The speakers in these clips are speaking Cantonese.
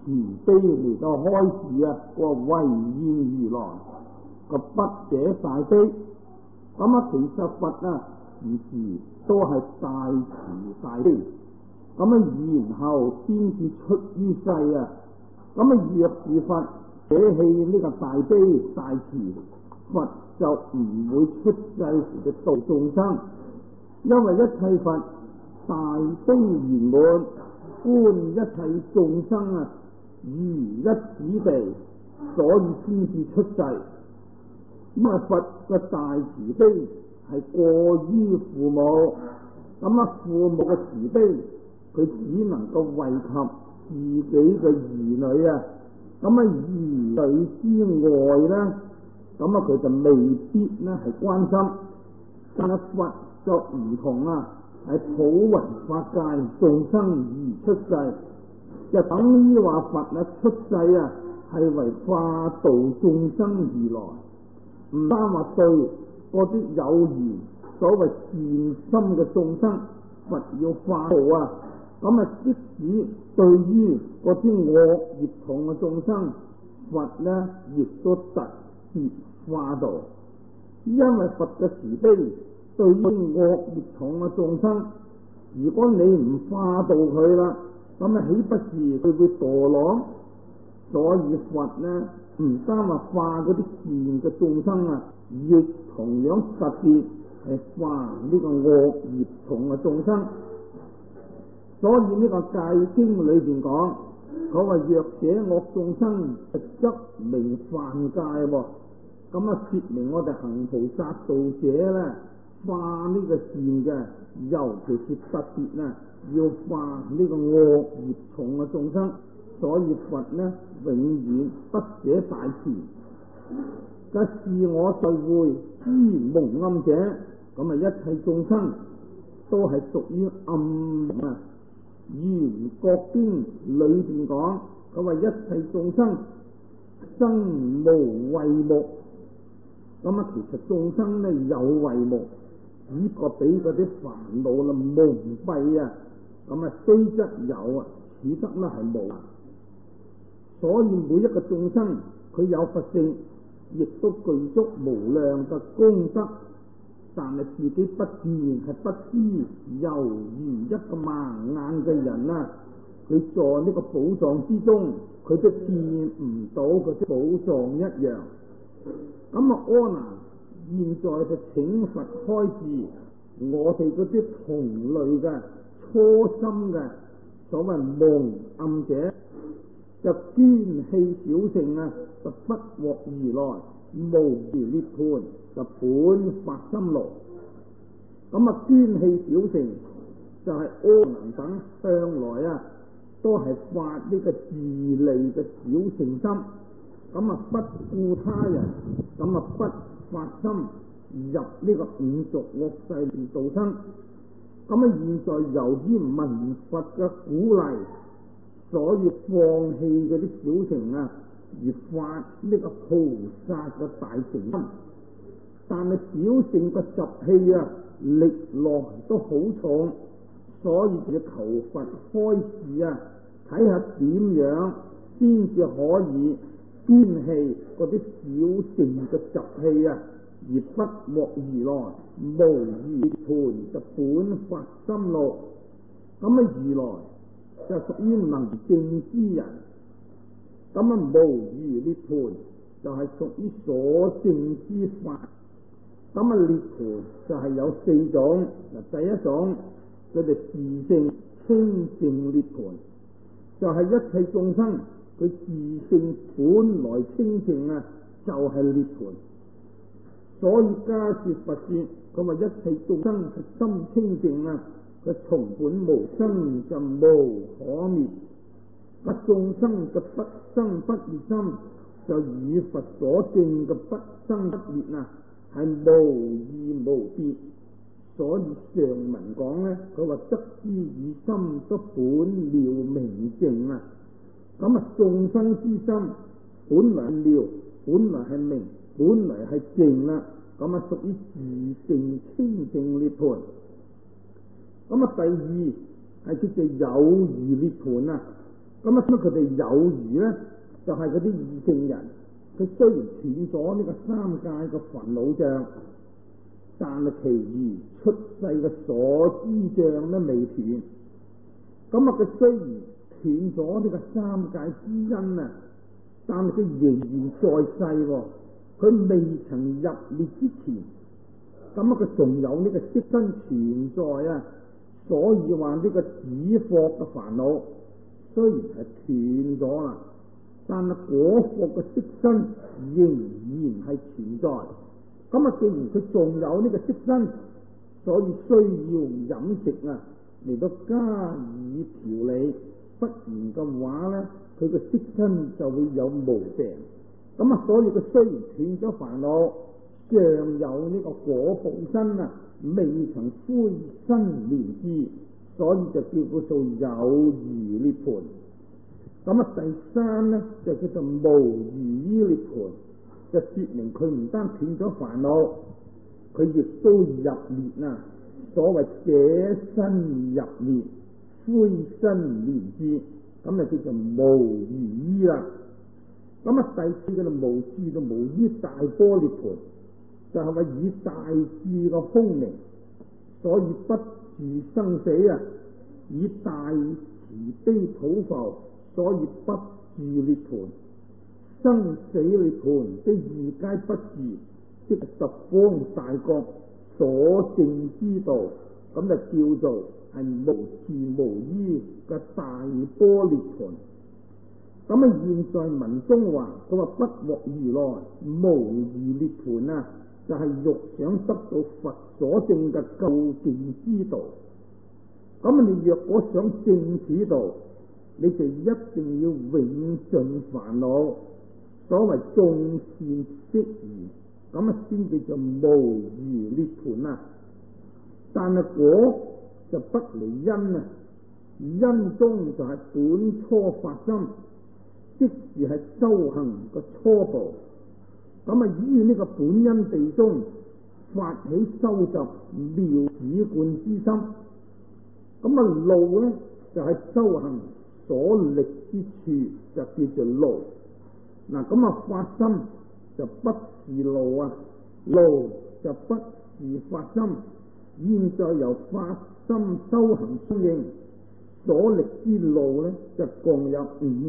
悲嚟到開示啊，個唯願如來個不捨大悲。咁啊，其實佛啊，時時都係大慈大悲。咁啊，然後先至出於世啊。咁啊，若是佛捨棄呢個大悲大慈，佛就唔會出世時嘅度眾生，因為一切佛大悲圓滿，觀一切眾生啊如一子地，所以先至出世。因為佛嘅大慈悲係過於父母，咁啊，父母嘅慈悲佢只能夠惠及自己嘅兒女啊，咁啊，兒女之外咧，咁啊，佢就未必咧係關心。但係佛就唔同啊，係普雲法界眾生而出世，就等於話佛啊出世啊係為化度眾生而來，唔單話對嗰啲有緣所謂善心嘅眾生，佛要化度啊。咁啊，即使對於嗰啲惡業重嘅眾生，佛呢亦都特別化度，因為佛嘅慈悲對於惡業重嘅眾生，如果你唔化度佢啦，咁啊豈不是佢會墮落？所以佛呢唔單話化嗰啲善嘅眾生啊，亦同樣特別係化呢個惡業重嘅眾生。所以呢個戒經裏邊講，佢話若捨惡眾生，則名犯戒喎。咁啊，説明我哋行菩薩道者咧，化呢個善嘅，尤其是特別啊，要化呢個惡業重嘅眾生。所以佛呢，永遠不捨大慈。則是我世會於蒙暗者，咁啊，一切眾生都係屬於暗啊。《圓覺經》裏邊講，佢話一切眾生生無慧目，咁啊，其實眾生咧有慧目，只不過俾嗰啲煩惱啦蒙蔽啊，咁啊雖則有啊，此則咧係無。所以每一個眾生佢有佛性，亦都具足無量嘅功德。但係自己不自然係不知，猶如一個盲眼嘅人啊，佢在呢個寶藏之中，佢都見唔到嗰啲寶藏一樣。咁啊，阿難現在就請佛開示，我哋嗰啲同類嘅初心嘅所謂蒙暗者，就捐棄小乘啊，就不獲如來無餘涅槃，就本發心路。咁啊，捐棄小乘就係阿難等向來啊都係發呢個自利嘅小乘心，咁啊不顧他人，咁啊不發心入呢個五濁惡世度生。咁啊，現在由於聞佛嘅鼓勵，所以放棄嗰啲小乘啊，而發呢個菩薩嘅大乘心。但係小乘嘅習氣啊，力量都好重，所以要求佛開示啊，睇下點樣先至可以捐棄嗰啲小乘嘅習氣啊，而不獲如來無餘涅槃就本發心路。咁啊，如來就屬於能證之人，咁啊無餘涅槃就係屬於所證之法。咁啊，涅槃就係有四種。嗱，第一種佢哋自性清淨涅槃，就係一切眾生佢自性本來清淨啊，就係涅槃。所以加說佛說，佢話一切眾生係心清淨啊，佢從本無生就無可滅。個眾生嘅不生不滅心，就與佛所證嘅不生不滅啊，係無異無別。所以上文講咧，佢話得之以心都本了明淨啊。咁啊，眾生之心本來了，本來係明，本來係淨啦。咁啊，屬於自性清淨涅槃。咁啊，第二係叫做有餘涅槃啊。 咁啊，佢哋有餘咧，就係嗰啲異性人，佢雖然斷咗呢個三界嘅煩惱障，但係其餘出世嘅所知障咧未斷。咁啊，佢雖然斷咗呢個三界之因啊，但係佢仍然在世喎。佢未曾入滅之前，咁啊，佢仲有呢個色身存在啊。所以話呢個止惑嘅煩惱雖然係斷咗啦，但係果惑嘅色身仍然係存在。咁啊，既然佢仲有呢個色身，所以需要飲食啊嚟到加以調理，不然嘅話咧，佢嘅色身就會有毛病。咁啊，所以佢雖然斷咗煩惱，尚有呢個果報身啊，未曾灰身連枝，所以就叫做有餘涅槃。咁啊，第三咧就叫做無餘涅槃，就說明佢唔單斷咗煩惱，佢亦都入滅啊。所謂捨身入滅，灰身連枝，咁就叫做無餘啦。咁啊，第四嘅就無智就無依大般涅槃，就係話以大智嘅空明，所以不住生死啊；以大慈悲普浮，所以不住涅槃。生死涅槃的二皆不住，即十方大覺所證之道，咁就叫做係無智無依嘅大般涅槃。咁啊，現在文中話佢話不獲如來無餘涅槃啊，就係欲想得到佛所證嘅究竟之道。咁啊，你若果想證此道，你就一定要永盡煩惱。所謂眾善釋疑，咁啊先叫做無餘涅槃啊。但係果就不離因啊，因中就係本初發心。即是係修行個初步，咁啊依呢個本因地中發起收集妙止觀之心，咁啊路咧就係修行所力之處，就叫做路。嗱，咁啊發心就不是路啊，路就不是發心。現在由發心修行相應。所力之路咧，就共有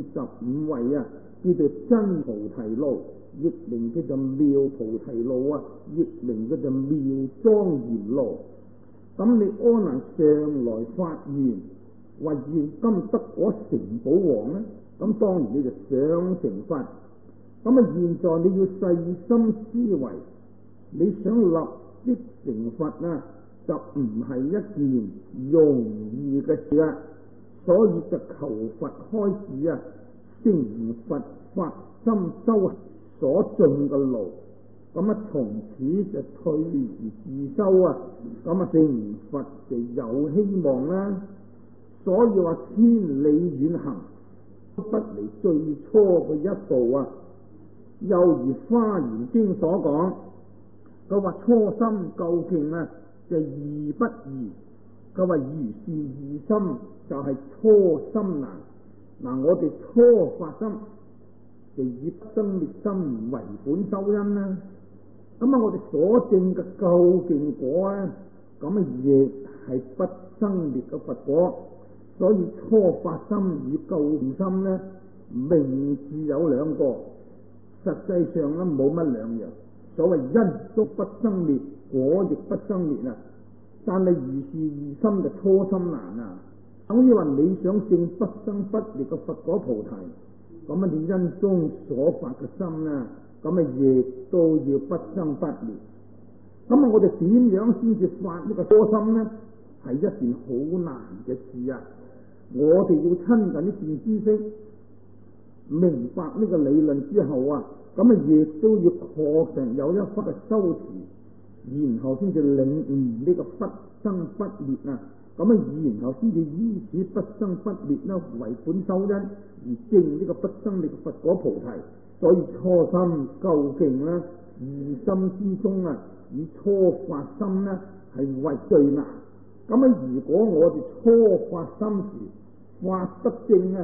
55位啊，叫做真菩提路，亦名叫做妙菩提路啊，亦名叫做妙莊嚴路。咁你阿難上來發願，話願今得果成寶王咧，咁當然你就想成佛。咁啊，現在你要細心思維，你想立即成佛啊，就唔係一件容易嘅事啊。所以就求佛開示啊，成佛發心修所盡嘅路，咁啊從此就退而自修啊，咁啊成佛就有希望啦。所以話千里遠行，不離最初嘅一步啊。又如《華嚴經》所講，佢話初心究竟啊，就易不易。佢話如是易心，就係初心難。嗱，我哋初發心就以不生滅心為本修因啦。咁啊，我哋所證嘅究竟果咧，咁啊亦係不生滅嘅佛果。所以初發心與究竟心咧，名字有兩個，實際上咧冇乜兩樣。所謂因宿不生滅，果亦不生滅啊。但係如是易心就初心難啊！等於話你想證不生不滅嘅佛果菩提，咁啊你因中所發嘅心啊，咁啊亦都要不生不滅。咁啊我哋點樣先至發呢個初心呢？係一件好難嘅事啊！我哋要親近呢段知識，明白呢個理論之後啊，咁啊亦都要確定有一忽嘅修持。然後先至領悟呢個不生不滅啊，咁啊然後先至依此不生不滅呢為本修因，而證呢個不生滅嘅佛果菩提。所以初心究竟呢，二心之中啊，以初發心呢係為最難。咁啊如果我哋初發心時發得正啊，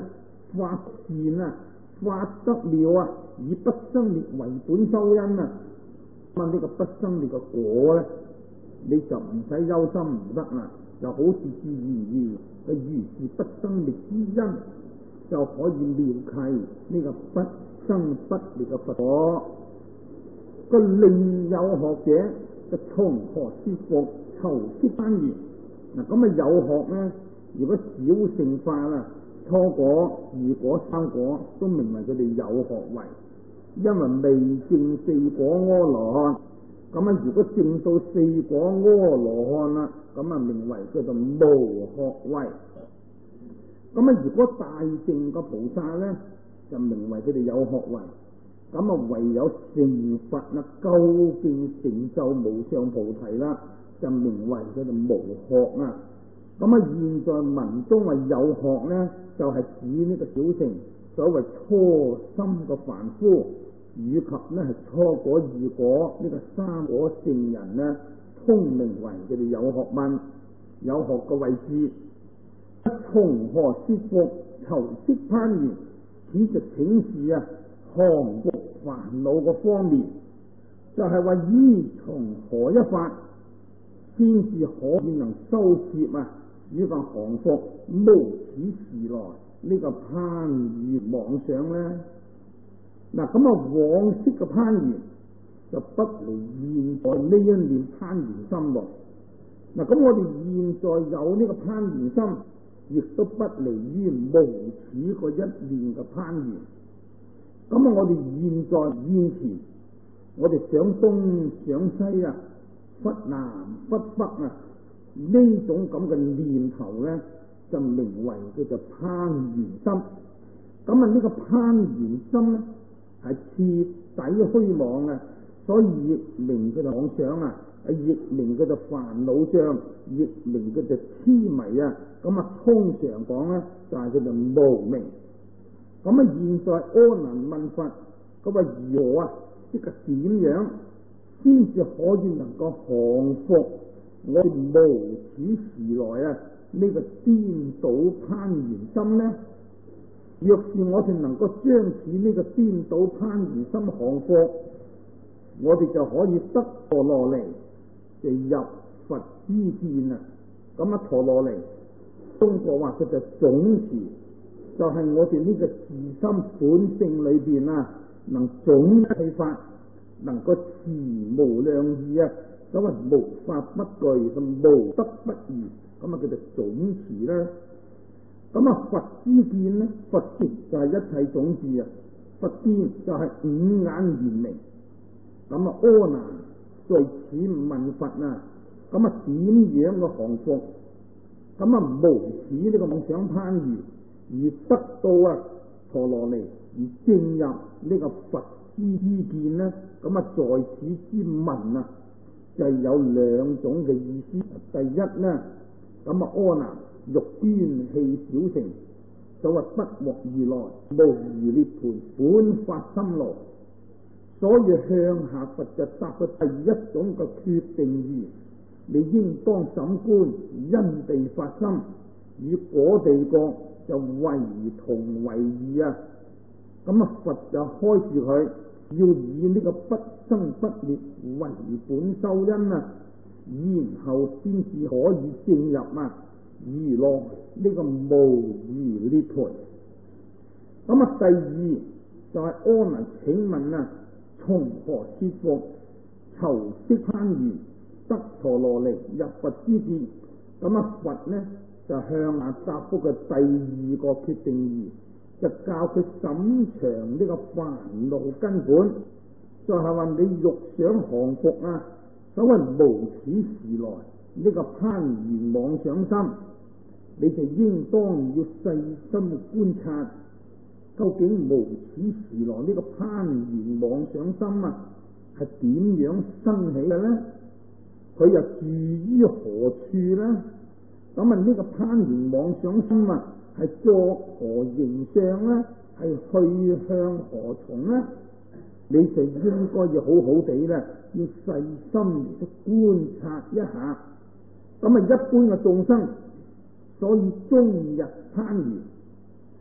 發善啊，發得了啊，以不生滅為本修因啊。咁呢個不生滅嘅果咧，你就唔使憂心唔得啦，就好似自然而嘅如是不生滅之因，就可以妙契呢個不生不滅嘅佛果。個另有學者就從何說服求釋攀緣。嗱，咁啊有學咧，如果小乘法啦，初果、二果、三果都名為佢哋有學位，因為未證四果阿羅漢。咁啊，如果證到四果阿羅漢啦，咁啊名為叫做無學位。咁啊，如果大乘嘅菩薩咧，就名為佢哋有學位。咁啊，唯有成佛啦，究竟成就無上菩提啦，就名為佢哋無學啊。咁啊，現在文中話有學咧，就係指呢個小乘所謂初心嘅凡夫，以及咧係初果、二果呢個三果聖人咧，通名為佢哋有學問、有學嘅位置。從何說服求釋攀緣？此就請示啊，降伏煩惱嘅方面，就係話依從何一法先至可以能收攝啊呢個降伏無始時來呢個攀緣妄想呢？嗱，咁啊往昔嘅攀緣就不離現在呢一念攀緣心咯。嗱，咁我哋現在有呢個攀緣心，亦都不離於無始嗰一念嘅攀緣。咁啊，我哋現在現前，我哋想東想西啊，忽南忽北啊，呢種咁嘅念頭咧，就名為叫做攀緣心。咁啊，呢個攀緣心咧，係徹底虛妄啊，所以亦名叫做妄想啊，亦名叫做煩惱障，亦名叫做痴迷啊。咁啊，通常講咧，就係叫做無明。咁啊，現在阿難問佛，咁啊如何啊？即係點樣先至可以能夠降伏我哋無始時來啊呢個顛倒攀緣心呢？若是我哋能夠將此呢個顛倒攀緣心降伏，我哋就可以得陀羅尼，就入佛之見啊！咁啊，陀羅尼中國話佢就總持。就係我哋呢個自心本性裏邊啊，能總契法，能夠持無量義啊，所謂無法不懼，咁無得不移，咁啊叫做總持啦。咁啊佛之見呢，佛見就係一切種智啊，佛見就係五眼圓明。咁啊阿難在此問佛啊，咁啊點樣嘅降伏？咁啊無始呢個妄想攀緣，而得到啊陀羅尼，而證入呢個佛之見呢？咁啊在此之文啊，就有兩種嘅意思。第一呢，咁啊阿難欲端棄小乘，就話不獲如來無餘涅槃本發心羅，所以向下佛就答佢第一種嘅決定義，你應當審觀因地發心，與果地覺就為同為異啊！咁啊佛就開示佢，要以呢個不生不滅為本修因啊，然後先至可以證入啊如來呢個無餘涅槃。咁啊第二就係阿難請問啊，從何說服求釋攀緣得陀羅尼入佛之見？咁啊佛呢就向下答覆嘅第二個決定義，就教佢審詳呢個煩惱根本，就係話你欲想降伏啊，所謂無始時來呢個攀緣妄想心，你就應當要細心觀察，究竟無始時來呢個攀緣妄想心啊係點樣生起嘅呢？佢又住於何處呢？咁啊呢個攀緣妄想心啊係作何形相呢？係去向何從呢？你就應該要好好地咧，要細心嚟觀察一下。咁啊一般嘅眾生，所以終日攀緣，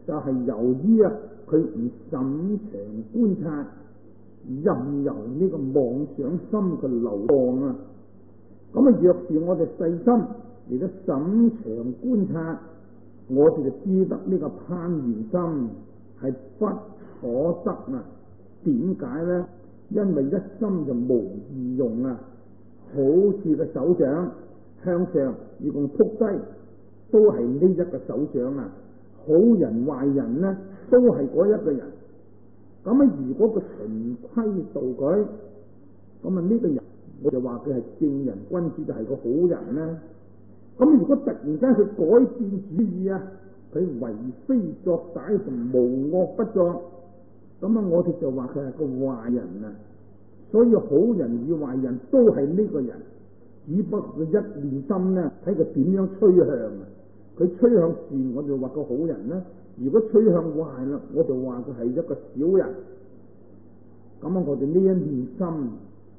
就係由於佢唔審長觀察，任由呢個妄想心嘅流蕩啊。咁若是我哋細心嚟到審長觀察，我哋就知得呢個攀緣心係不可得啊。點解呢？因為一心就無二用啊，好似個手掌向上如果撲低，都係呢一個手掌啊。好人壞人呢，都係嗰一個人。咁如果佢循規蹈矩，咁呢個人我就話佢係正人君子，就係個好人呢。咁如果突然間佢改變主意啊，佢為非作歹，就無惡不作，咁我哋就話佢係個壞人啊。所以好人與壞人都係呢個人，只不過佢一念心呢，睇佢點樣趨向啊。佢趨向善，我就話個好人啦；如果趨向壞啦，我就話佢係一個小人。咁我哋呢一念心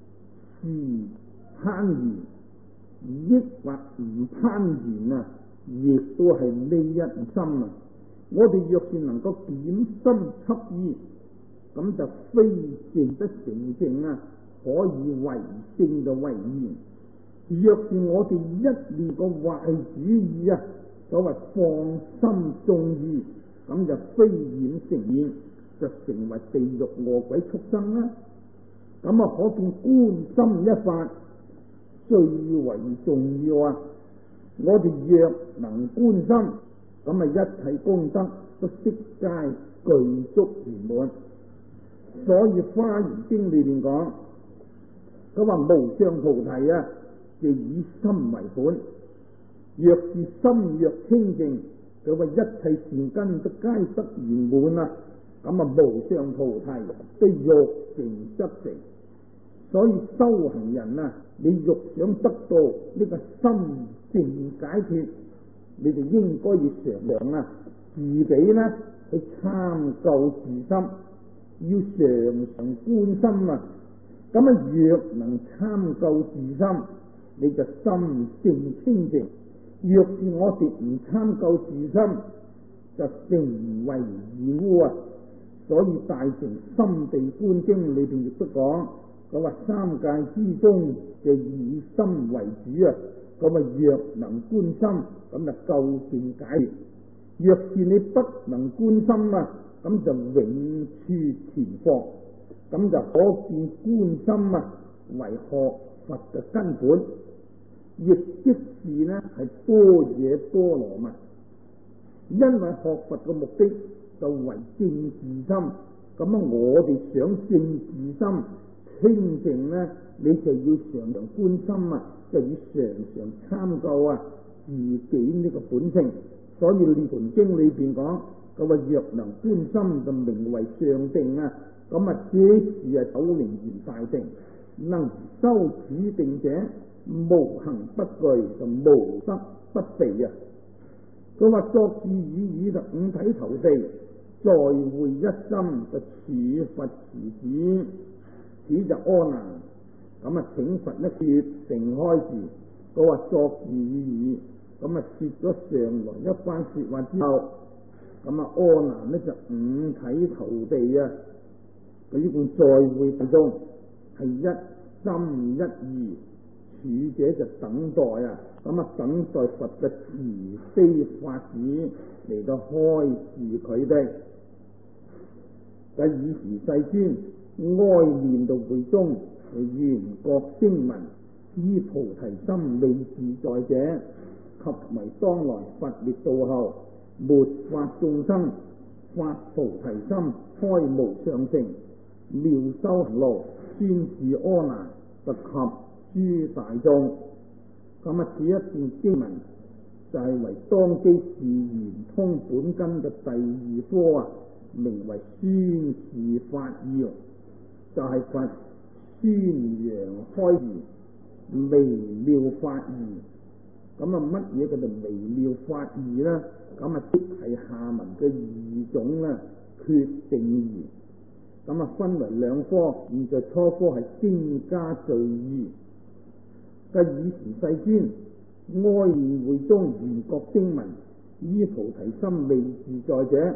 是攀緣，抑或唔攀緣啊，亦都係呢一心啊。我哋若是能夠點心緝意，咁就非正得成正啊，可以為正就為賢。若是我哋一念個壞主意啊，所謂放心縱意，咁就非染成染，就成為地獄餓鬼畜生啦。咁可見觀心一法最為重要啊！我哋若能觀心，咁一切功德都悉皆具足圓滿。所以《華嚴經》裏邊講，佢話無上菩提啊，就以心為本。若是心若清淨，佢話一切善根都皆得圓滿啊！咁無上菩提都欲成則成。所以修行人啊，你欲想得到呢個心正解脫，你就應該要常量啊，自己呢去參究自心，要常常觀心啊。咁若能參究自心，你就心正清淨。若是我哋唔參究自心，就成為染污啊。所以大乘心地觀經裏邊亦都講，佢話三界之中就以心為主啊。咁若能觀心，咁就究竟解脫；若是你不能觀心啊，咁就永處存放。咁就可見觀心啊為學佛嘅根本。亦即是呢係般若波羅蜜，因為學佛嘅目的就為正自心。咁我哋想正自心清淨呢，你就要常常觀心啊，就要常常參究啊自己呢個本性。所以《涅槃經》裏邊講，佢話若能觀心就名為上定啊。咁這是首楞嚴大定，能修此定者，無行不懼，就無得不備啊！佢話作是語就五體投地，在會一心就處佛持子，此就阿難。咁請佛呢決定開示。佢話作是語，咁說咗上來一番說話之後，咁阿難呢就五體投地啊！佢呢共在會當中係一心一意。處者就等待啊，咁等待佛嘅慈悲法子嚟到開示佢哋。以時世尊哀念到會中，緣覺聲聞，依菩提心未自在者，及為當來佛滅度後，末法眾生發菩提心，開無上乘，妙修行路，宣示阿難不及諸大眾。咁此一段經文就係為當機是圓通本根嘅第二科啊，名為宣示法要，就係佛宣揚開示微妙法義。咁乜嘢叫做微妙法義呢？咁即係下文嘅二種啦，決定義。咁分為兩科，現在初科係經家序義。以時世尊哀念會中緣覺聲聞，依菩提心未自在者，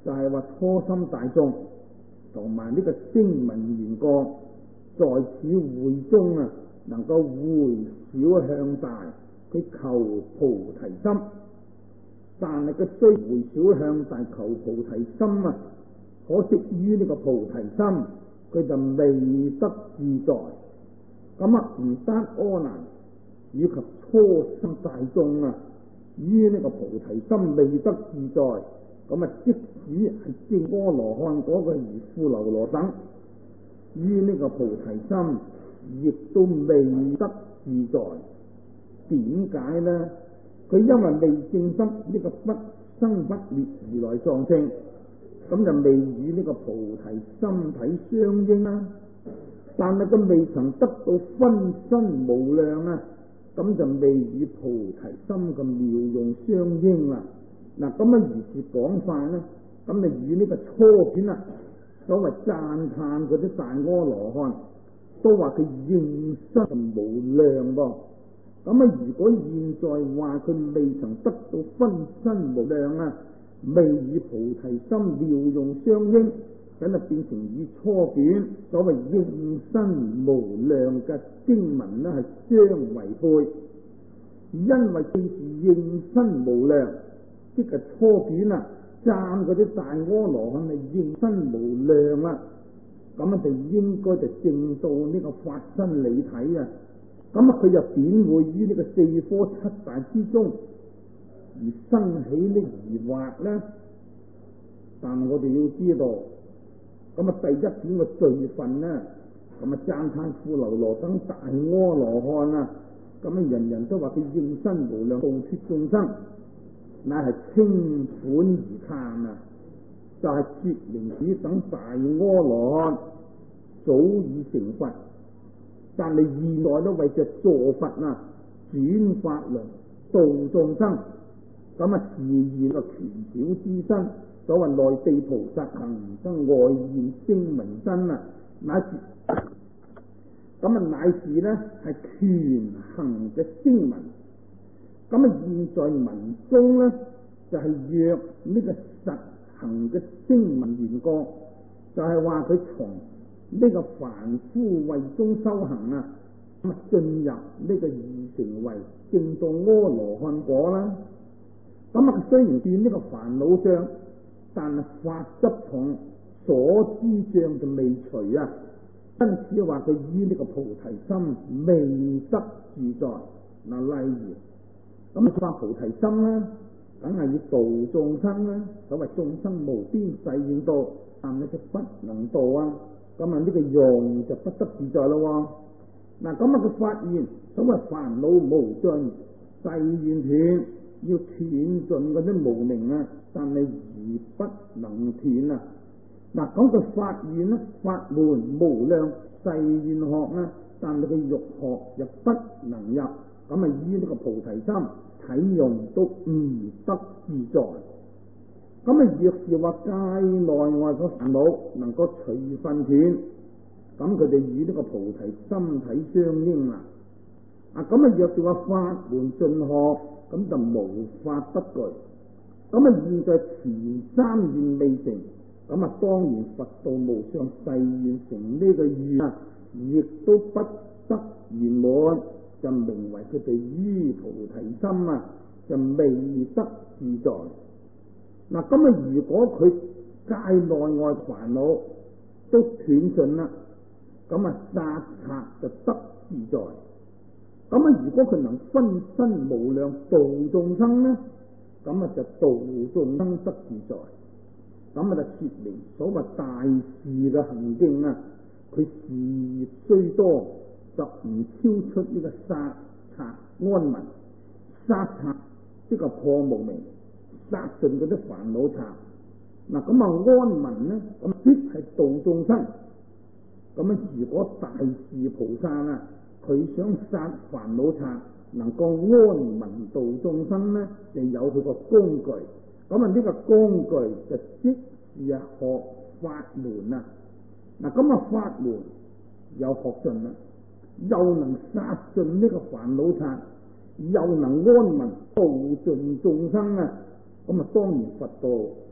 就係話初心大眾同埋呢個聲聞緣覺在此會中啊，能夠回小向大，佢求菩提心。但係佢雖回小向大求菩提心啊，可惜於呢個菩提心佢就未得自在。咁啊，唔單阿難以及初心大眾啊，於呢個菩提心未得自在，咁啊，即使係正阿羅漢嗰個如富樓羅等，於呢個菩提心亦都未得自在。點解呢？佢因為未證得呢個不生不滅如來藏性，咁就未與呢個菩提心體相應啦。但係佢未曾得到分身無量啊，咁就未與菩提心嘅妙用相應啦。嗱，咁啊如是講法咧，咁就與呢個初卷啊，所謂讚歎嗰啲大阿羅漢，都話佢應身無量噃。咁啊，如果現在話佢未曾得到分身無量啊，未與菩提心妙用相應，咁就變成與初卷所謂應身無量嘅經文咧係相違背。因為既是應身無量，即係初卷啊讚嗰啲大阿羅漢係應身無量啦，咁啊就應該就證到呢個法身理體啊。咁啊，佢又點會於呢個四科七大之中而生起呢疑惑呢？但我哋要知道，咁啊第一點嘅罪分呢，咁啊讚歎富樓羅等大阿羅漢啊，咁啊人人都話佢應身無量，度脫眾生，乃係稱款而歎啊！就係說明此等大阿羅漢早已成佛。但係現在都為着助佛啊，轉法輪度眾生，咁啊自現個權小之身，所謂內地菩薩行生外現聲聞身啊，乃是咁啊乃是呢係權行嘅聲聞。咁啊現在文中呢，就係若呢個實行嘅聲聞緣覺，就係話佢從呢個凡夫位中修行啊，咁啊進入呢個二成為證到阿羅漢果啦。咁啊雖然斷呢個煩惱障，但係法執重，所知障就未除啊。因此話佢於呢個菩提心未得自在。嗱，例如咁發菩提心啦，梗係要度眾生啦。所謂眾生無邊誓願度，但係就不能度啊。咁啊，呢個用就不得自在咯。嗱，咁啊，佢發現所謂煩惱無盡，誓願斷，要斷盡嗰啲無明啊，但係而不能斷啊。嗱，講佢發現咧，法門無量，誓願學啊，但係佢欲學又不能入，咁啊，於呢個菩提心體用都唔得自在。咁啊，若是話界內外嘅煩惱能夠隨分斷，咁佢哋與呢個菩提心體相應啦。咁啊，若是話法門盡學，咁就無法得具。咁啊，現在前三願未成，咁啊，當然佛道無上誓願成呢個願啊，亦都不得圓滿，就名為佢哋於菩提心啊，就未得自在。嗱，咁啊，如果佢界內外煩惱都斷盡啦，咁啊，剎察就得自在。咁啊，如果佢能分身無量度眾生呢，咁啊就度眾生得自在。咁啊就說明所謂大事嘅行徑啊，佢事業雖多，就唔超出呢個剎察安民。剎察即係破無明，殺盡嗰啲煩惱賊。嗱，咁啊安民呢，咁必係度眾生。咁啊，如果大士菩薩啊，佢想殺煩惱賊，能夠安民度眾生呢，就有佢個工具。咁啊，呢個工具就即是學法門啊。嗱，咁啊法門又學盡啦，又能殺盡呢個煩惱賊，又能安民度盡眾生啊。咁啊，當然佛道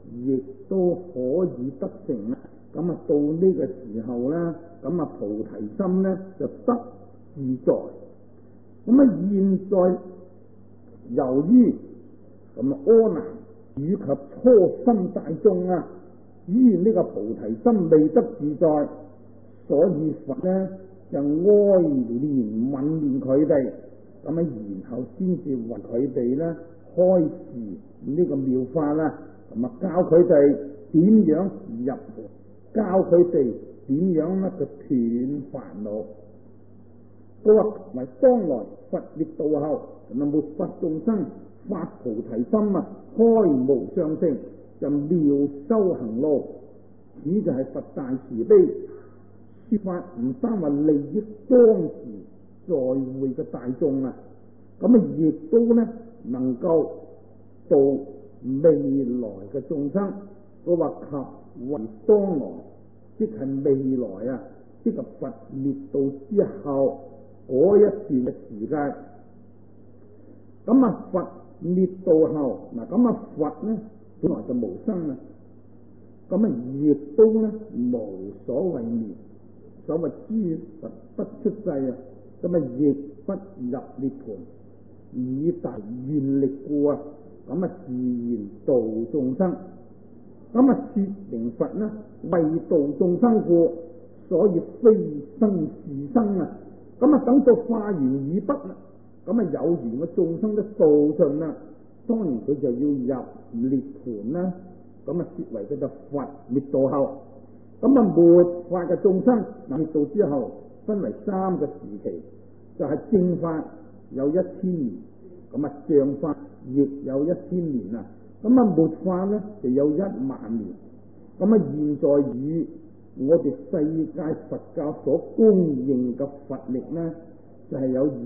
亦都可以得成啦。咁啊到呢個時候咧，咁啊菩提心咧就得自在。咁啊現在由於咁啊阿難以及初心大眾啊，於呢個菩提心未得自在，所以佛咧就哀憐憫念佢哋，咁啊然後先至為佢哋咧開示呢個妙法啦，同埋教佢哋點樣入門，教佢哋點樣咧就斷煩惱。佢話為當來佛滅度後，同埋末法眾生發菩提心啊，開無上性，就妙修行路。此就係佛大慈悲說法，唔單話利益當時在會嘅大眾啊，咁啊亦都咧能夠度未來嘅眾生。佢話及為當來，即係未來啊，即係佛滅度之後嗰一段嘅時間。咁啊佛滅度後，嗱咁啊佛咧本來就無生啊，咁啊亦都咧無所謂滅，所謂諸佛不出世啊，咁啊亦不入涅槃，以大願力故啊，咁啊自然度眾生。咁啊說明佛呢為度眾生故，所以非生是生啊。咁啊等到化緣已畢啦，咁啊有緣嘅眾生都度盡啦，當然佢就要入涅槃啦。咁啊說為佢就佛滅度後，咁啊末法嘅眾生滅度之後，分為三個時期，就係正法有1000年，咁啊像法亦有1000年啊。咁啊末法咧就有10000年。咁啊現在以我哋世界佛教所公認嘅佛力咧，就係有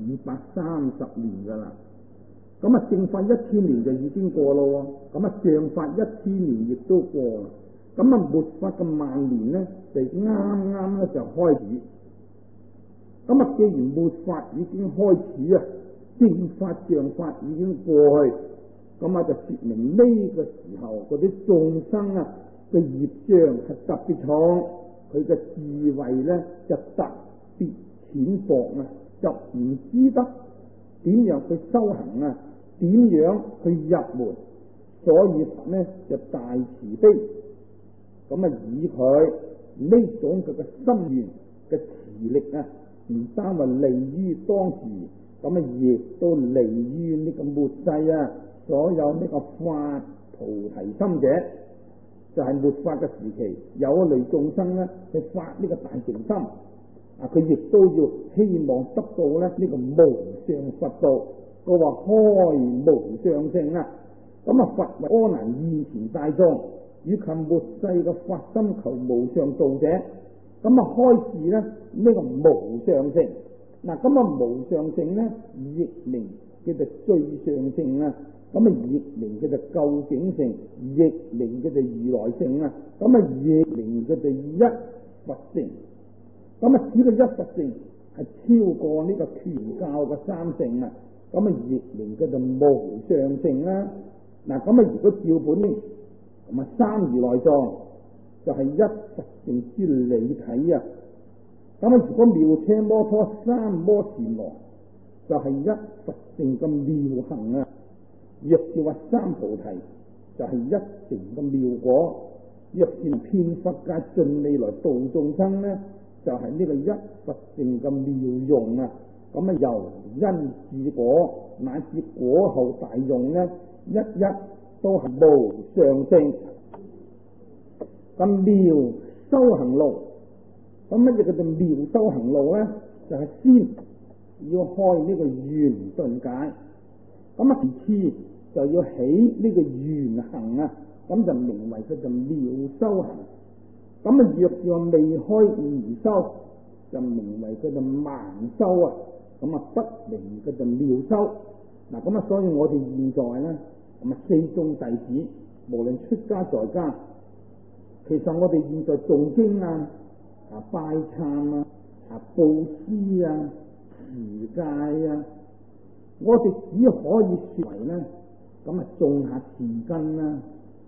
2530年噶啦。咁啊正法1000年就已經過咯，咁啊像法1000年亦都過啦。咁啊末法嘅10000年咧就啱啱咧就開始。咁啊既然末法已經開始啊，正法像法已經過去，咁啊就說明呢個時候嗰啲眾生啊嘅業障係特別重，佢嘅智慧咧就特別淺薄啊，就唔知得點樣去修行啊，點樣去入門，所以佛咧就大慈悲，咁啊以佢呢種佢嘅心願嘅慈力啊，唔單話利於當時，咁啊亦都利於呢個末世啊，所有呢個發菩提心者，就係末法嘅時期，有一類眾生咧去發呢個大乘心啊，佢亦都要希望得到咧呢個無上佛道。佢話開無上性啊，咁啊佛為阿難現前大眾，以及末世嘅發心求無上道者，咁啊開示咧呢個無上性。嗱咁啊無上性咧亦名叫做最上性啊，咁啊亦名叫做究竟性，亦名叫做如來性啊，咁啊亦名叫做一佛性。咁啊此個一佛性係超過呢個權教嘅三性啊，咁啊亦名叫做無上性啦。嗱咁啊如果照本經咁啊三如來藏就係一佛性之理體啊。咁啊如果妙車摩托三摩纏羅就係一佛性嘅妙行啊。若是話三菩提就係一成嘅妙果，若是遍佛界盡未來度眾生呢，就係呢個一佛性嘅妙用啊。咁啊由因至果乃至果後大用呢，一一都係無上性咁妙修行路。咁乜嘢叫做妙修行路呢？就係先要開呢個圓頓解，咁啊其次就要起呢個圓行啊，咁就名為佢就妙修行。咁啊若是話未開圓修，就名為佢就盲修啊，咁啊不名佢就妙修。嗱咁啊所以我哋現在咧，咁啊四眾弟子無論出家在家，其實我哋現在誦經啊、拜懺啊、布施啊、持戒啊，我哋只可以說為咧，咁啊種下善根啦，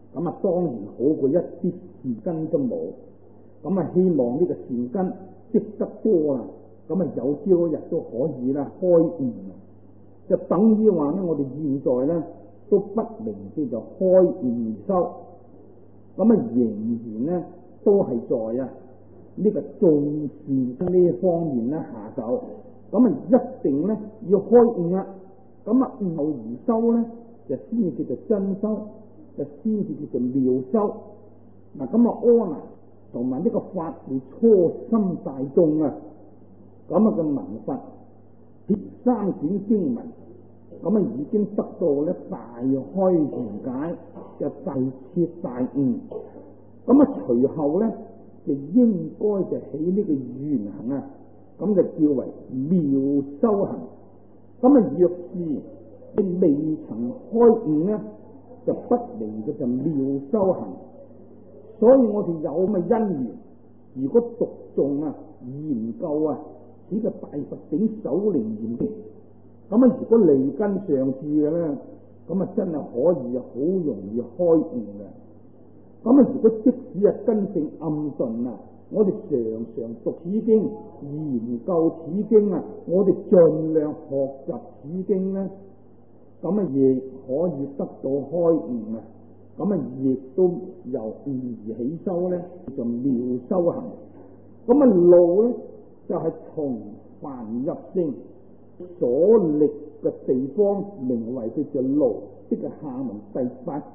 咁啊當然好過一啲善根都冇。咁啊希望呢個善根積得多啦，咁啊有朝一日都可以啦開悟，就等於話咧，我哋現在咧都不明叫做開悟修，咁啊仍然咧都係在呢個種善呢方面咧下手，咁啊一定咧要開悟啦，咁啊悟而修咧就先至叫做真修，就先至叫做妙修。嗱咁啊阿難同埋呢個法會初心大眾啊，咁啊嘅文法鐵三卷經文，咁啊已經得到咧大開圓解，就大徹大悟。咁啊隨後咧就應該就起呢個願行啊，咁就叫為妙修行。咁啊若是你未曾開悟咧，就不明嘅就妙修行。所以我哋有咁嘅因緣，如果讀誦研究呢個大佛頂首楞嚴經，咁如果利根上智嘅咧，咁真係可以好容易開悟嘅。咁如果即使根性暗頓我哋常常讀此經、研究此經我哋盡量學習此經咧，咁亦可以得到開悟咁亦都由悟而起修咧，叫做妙修行。咁路咧就係從凡入聖所歷嘅地方，名為叫做路，即係下文第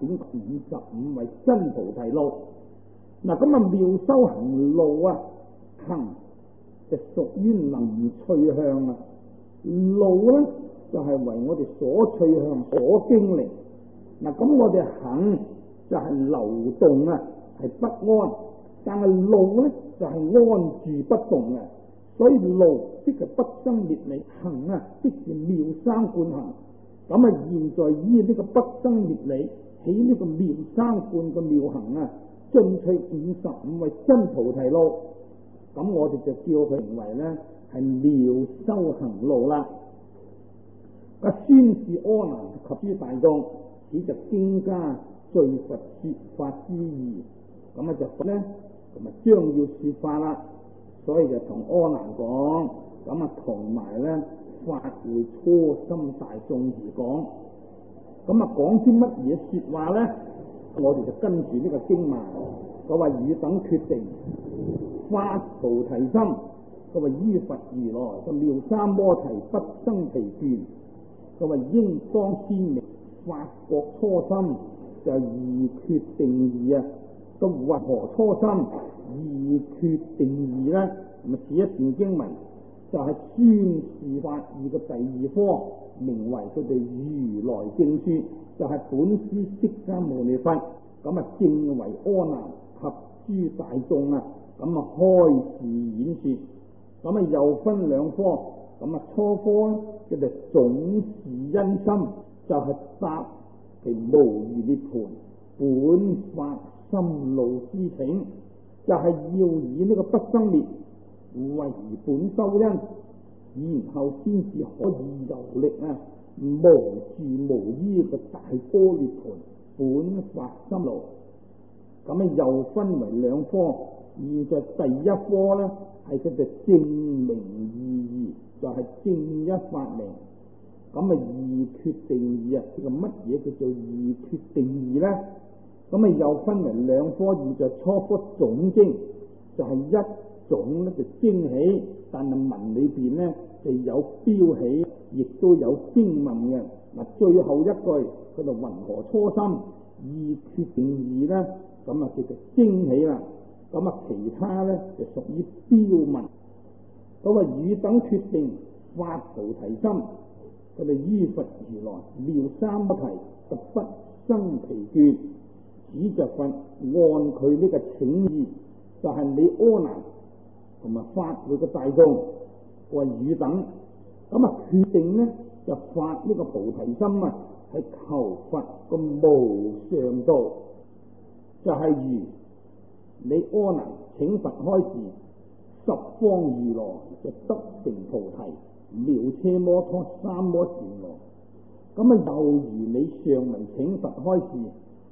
8.55為真菩提路。嗱咁妙修行路行就屬於能趣向路咧就係為我哋所趣向所經歷。嗱咁我哋行就係流動係不安，但係路咧就係安住不動嘅，所以路即係不生滅理，行即是妙三觀行。咁現在依呢個不生滅理起呢個妙三觀嘅妙行進取55為真菩提路，咁我哋就叫佢認為咧係妙修行路啦。宣示阿難及諸大眾，此就經家據佛說法之義，咁就咧咁將要說法啦，所以就同阿難講，咁同埋咧法會初心大眾而講，咁講啲乜嘢說話咧？我哋就跟住呢個經文，佢話汝等決定發菩提心，佢話依佛如來個妙三摩提不生疲倦，佢話應當先明發覺初心，就二決定義咁為何初心二決定義咧？咁此一段經文就係宣示法義嘅第二科，名為佢哋如來正說，就係本師釋迦牟尼佛正為阿難及諸大眾開示演說。又分兩科，初科叫做總示因心，就係答其無餘涅槃本發心路之請，就係要以呢個不生滅為本修因，然後先至可以遊歷無住無依嘅大般涅槃本發心路。又分為兩科，現在第一科咧係叫做正明意義，就係正一法明。二決定義乜嘢叫做二決定義咧？又分為兩科，現在初科總經，就係一種咧就經起，但係文裏邊咧就有標起，亦都有經文嘅。最後一句佢就云何初心二決定義咧？叫做經起啦。其他咧就屬於標文。汝等決定發菩提心，佢哋依佛如來妙三摩提就不生疲倦。此就佛按佢呢個請意，就係你阿難同埋法會嘅大眾，為汝等決定咧就發呢個菩提心係求佛個無上道，就係如你阿難請佛開示，十方如來就得成菩提，妙車摩托三摩禪羅。又如你上文請佛開示，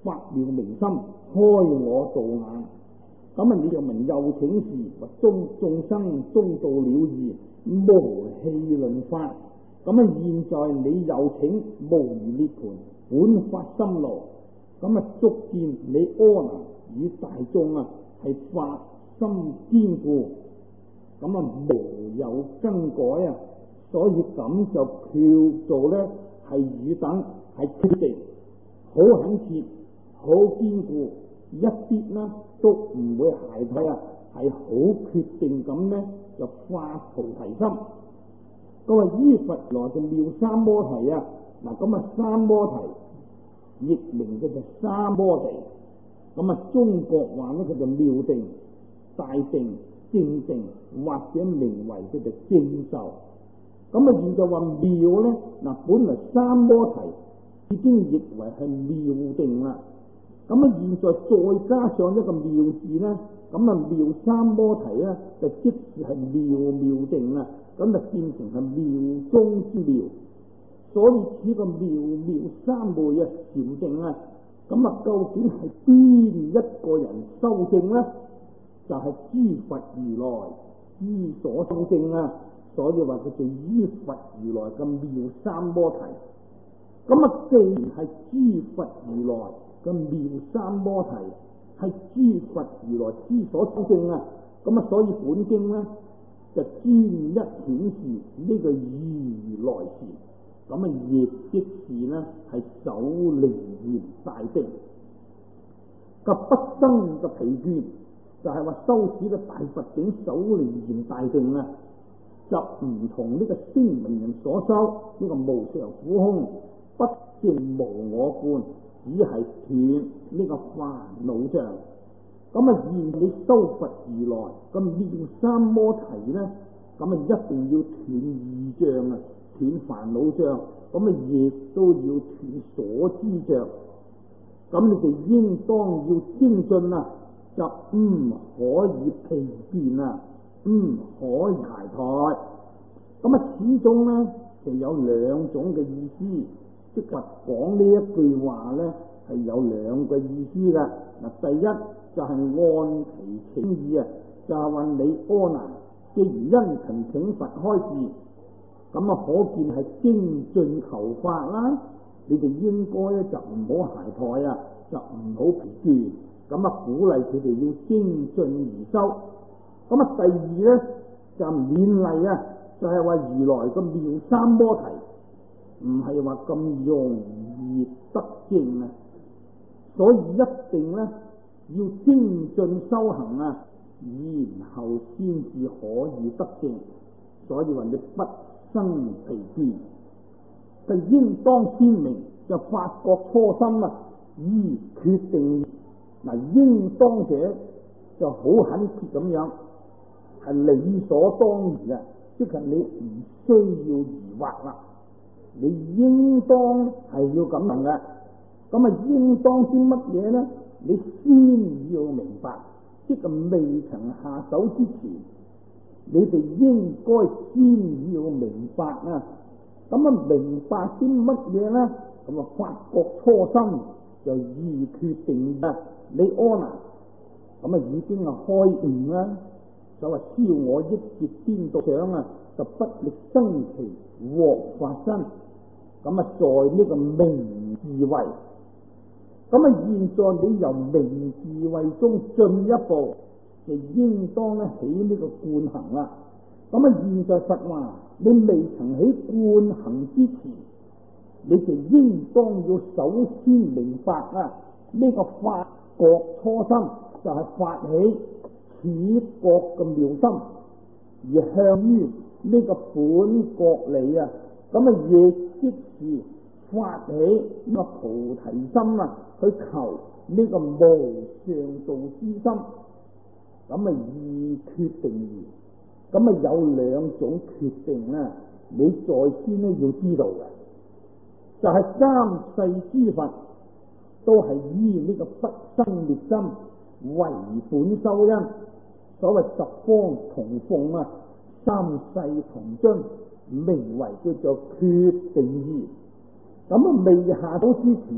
發了明心，開我道眼。咁你就聞又請時，或眾生中道了義，無戲論法。咁現在你又請無餘涅槃，本發心勞。咁足見你阿難與大眾係發心堅固，咁無有更改啊！所以咁就叫做呢係汝等係決定好懇切、好堅固，一啲呢都唔會懈怠啊！係好決定咁呢就發菩提心。咁依佛來嘅妙三摩提啊！嗱，咁三摩提譯名嘅就三摩地。咁中國話呢，佢就妙定、大定、正定，或者名為佢就正受。現在話妙呢，嗱，本來三摩提已經譯為係妙定啦。現在再加上一個妙字呢，妙三摩提呢，就即是係妙定啦。咁就變成係妙中之妙。所以此個妙三昧啊，禪定啊，究竟係邊一個人修正呢？就係諸佛如來之所修正啊。所以話佢做依佛如來嘅妙三摩提。既然係諸佛如來嘅妙三摩提，係諸佛如來之所修正啊，所以本經呢就專一顯示呢個如來禪。亦即是呢係首楞嚴大定嘅不生嘅疲倦，就係話修持嘅大佛境首楞嚴大定啊，就唔同呢個聲聞人所修呢個無常苦空不淨無我觀，只係斷呢個煩惱障。現你修佛如來咁妙三摩提呢，一定要斷二障啊，斷煩惱障，亦都要斷所知障。你哋應當要精進啊，就唔可以疲倦啊，唔可以懈怠。始終呢就有兩種嘅意思，即係講呢一句話呢係有兩個意思嘅。第一就係按其請意啊，就係話你阿難既然殷勤請佛開示，可見係精進求法啦。你哋應該咧就唔好懈怠啊，就唔好疲倦。鼓勵佢哋要精進而修。第二呢就勉勵啊，就係話如來嘅妙三摩提唔係話咁容易得證啊，所以一定呢要精進修行啊，然後先至可以得證。所以話你不生疲倦，就應當鮮明，就發覺初心啊，依決定。應當者就好懇切咁樣，係理所當然嘅，即係你唔需要疑惑啦。你應當係要咁樣嘅。應當啲乜嘢呢？你先要明白，即係未曾下手之前，你哋應該先要明白啊。明白啲乜嘢呢？發覺初心就依決定啊。你阿難已經開悟啦，就話超我憶結顛倒想啊，就不力生其獲法身。在呢個明智慧，現在你由明智慧中進一步，就應當咧起呢個觀行啦。現在佛話你未曾起觀行之前，你就應當要首先明白啊，呢個法覺初心就係發起此覺嘅妙心，而向於呢個本覺理啊，亦即是發起呢個菩提心啊，去求呢個無上道之心。依決定而，有兩種決定啊，你在先呢要知道嘅，就係三世諸佛都係依呢個不生滅心為本修因。所謂十方同奉啊，三世同遵，名為叫做決定義。未下手之前，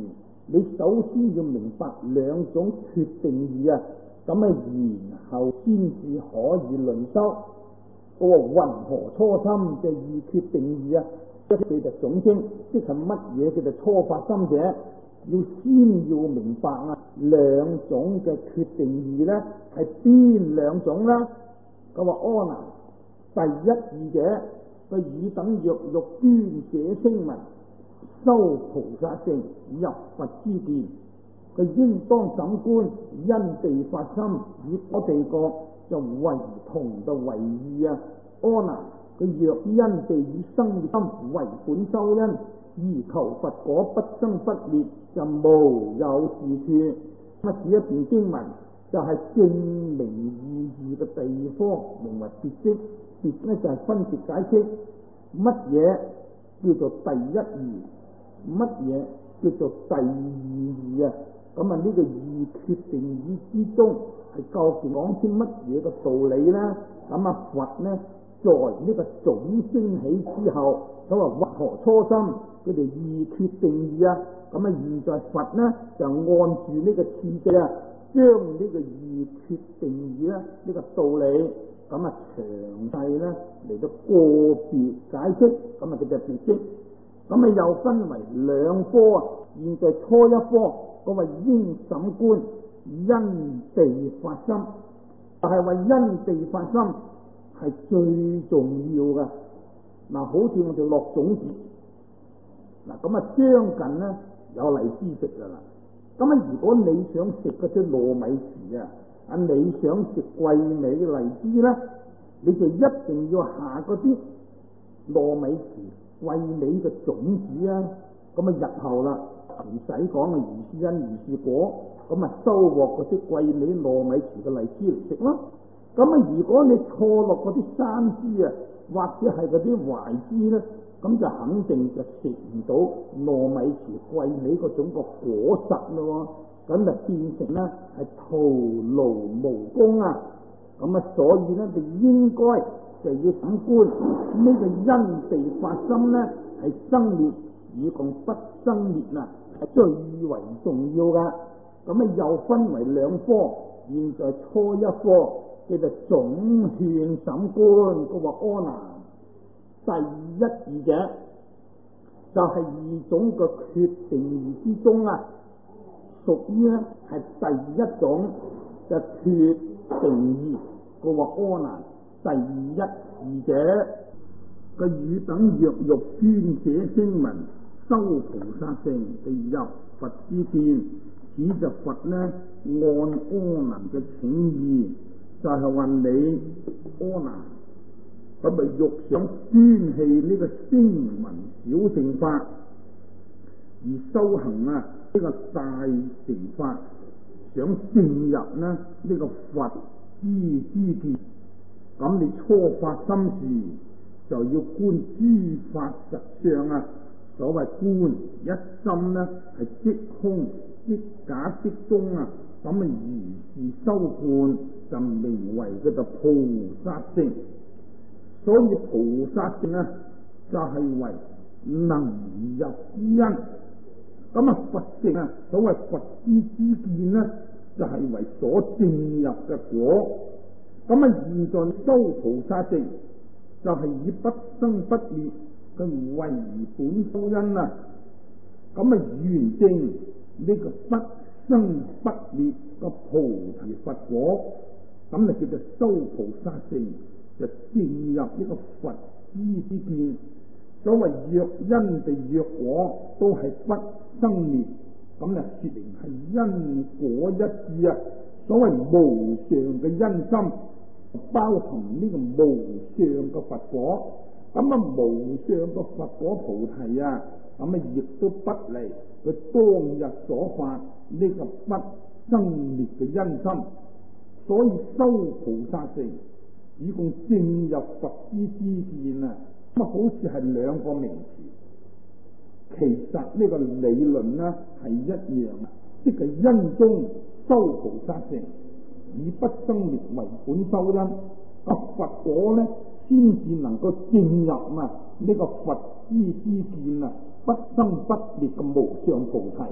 你首先要明白兩種決定義啊，咁然後先至可以論修。嗰個云何初心嘅義決定義啊，即係就總稱，即係乜嘢叫做初發心者？要先要明白啊，兩種嘅決定義咧係邊兩種咧？佢話阿難，第一義者，佢汝等若欲捐捨聲聞，修菩薩性，入佛之見，佢應當審觀因地發心，以我地覺就為同嘅為義啊！阿難，佢若因地以生滅心為本修因，而求佛果不生不滅，就無有是處。乜此一段經文就係證明意義嘅地方，名為別釋。別呢就係分別解釋乜嘢叫做第一義，乜嘢叫做第二義啊？咁啊呢個義決定義之中係究竟講啲乜嘢嘅道理呢？咁啊佛呢在呢個種升起之後，佢話云何初心，佢哋義決定義啊。咁啊現在佛呢就按住呢個次序啊，將呢個義決定義咧呢個道理咁啊詳細咧嚟到個別解釋，咁啊叫做別釋。咁啊又分為兩科啊，現在初一科嗰個應審觀因地發心，就係話因地發心係最重要嘅。嗱，好似我哋落種子，嗱咁啊將近咧有荔枝食噶啦。咁啊如果你想食嗰啲糯米糍啊，你想食桂味荔枝咧，你就一定要下嗰啲糯米糍桂味嘅種子啊。咁啊日後啦唔使講啊，如是因如是果，咁啊收穫嗰啲桂味糯米糍嘅荔枝嚟食咯。咁啊如果你錯落嗰啲山枝啊，或者係嗰啲懷枝咧，咁就肯定就食唔到糯米糍桂味嗰種個果實咯，咁就變成咧係徒勞無功啊！咁啊，所以咧就應該就要審觀呢個因地發心咧係生滅以共不生滅啊，係最為重要噶。咁啊又分為兩科，現在初一科叫做總勸審觀，佢話阿難，第一義者就係二種嘅決定義之中啊，屬於咧係第一種嘅決定義。佢話阿難，第一義者，佢汝等若欲捐捨聲聞，修菩薩性，地入佛之見，此就佛呢按阿難嘅請意，就係話你阿難，咁咪欲想捐棄呢個聲聞小乘法，而修行啊呢個大乘法，想證入呢個佛之見，咁你初發心時就要觀諸法實相啊。所謂觀一心呢係即空即假即中啊，咁啊如是修觀就名為叫做菩薩性。所以菩薩性啊就係為能入之因。咁啊佛性啊，所謂佛之見呢就係為所證入嘅果。咁啊現在修菩薩性就係以不生不滅嘅為本修因啊。咁啊圓證呢個不生不滅個菩提佛果，咁就叫做修菩薩性，就證入呢個佛之見。所謂若因地若果都係不生滅，咁就說明係因果一致啊。所謂無上嘅因心，包含呢個無上嘅佛果。咁啊無上嘅佛果菩提啊，咁啊亦都不離佢當日所發呢個不生滅嘅因心。所以修菩薩性以共證入佛之見啊，咁啊好似係兩個名詞，其實呢個理論呢係一樣，即係因中修菩薩性，以不生滅為本修因。佛果呢先至能夠證入啊呢個佛之見啊，不生不滅嘅無上菩提。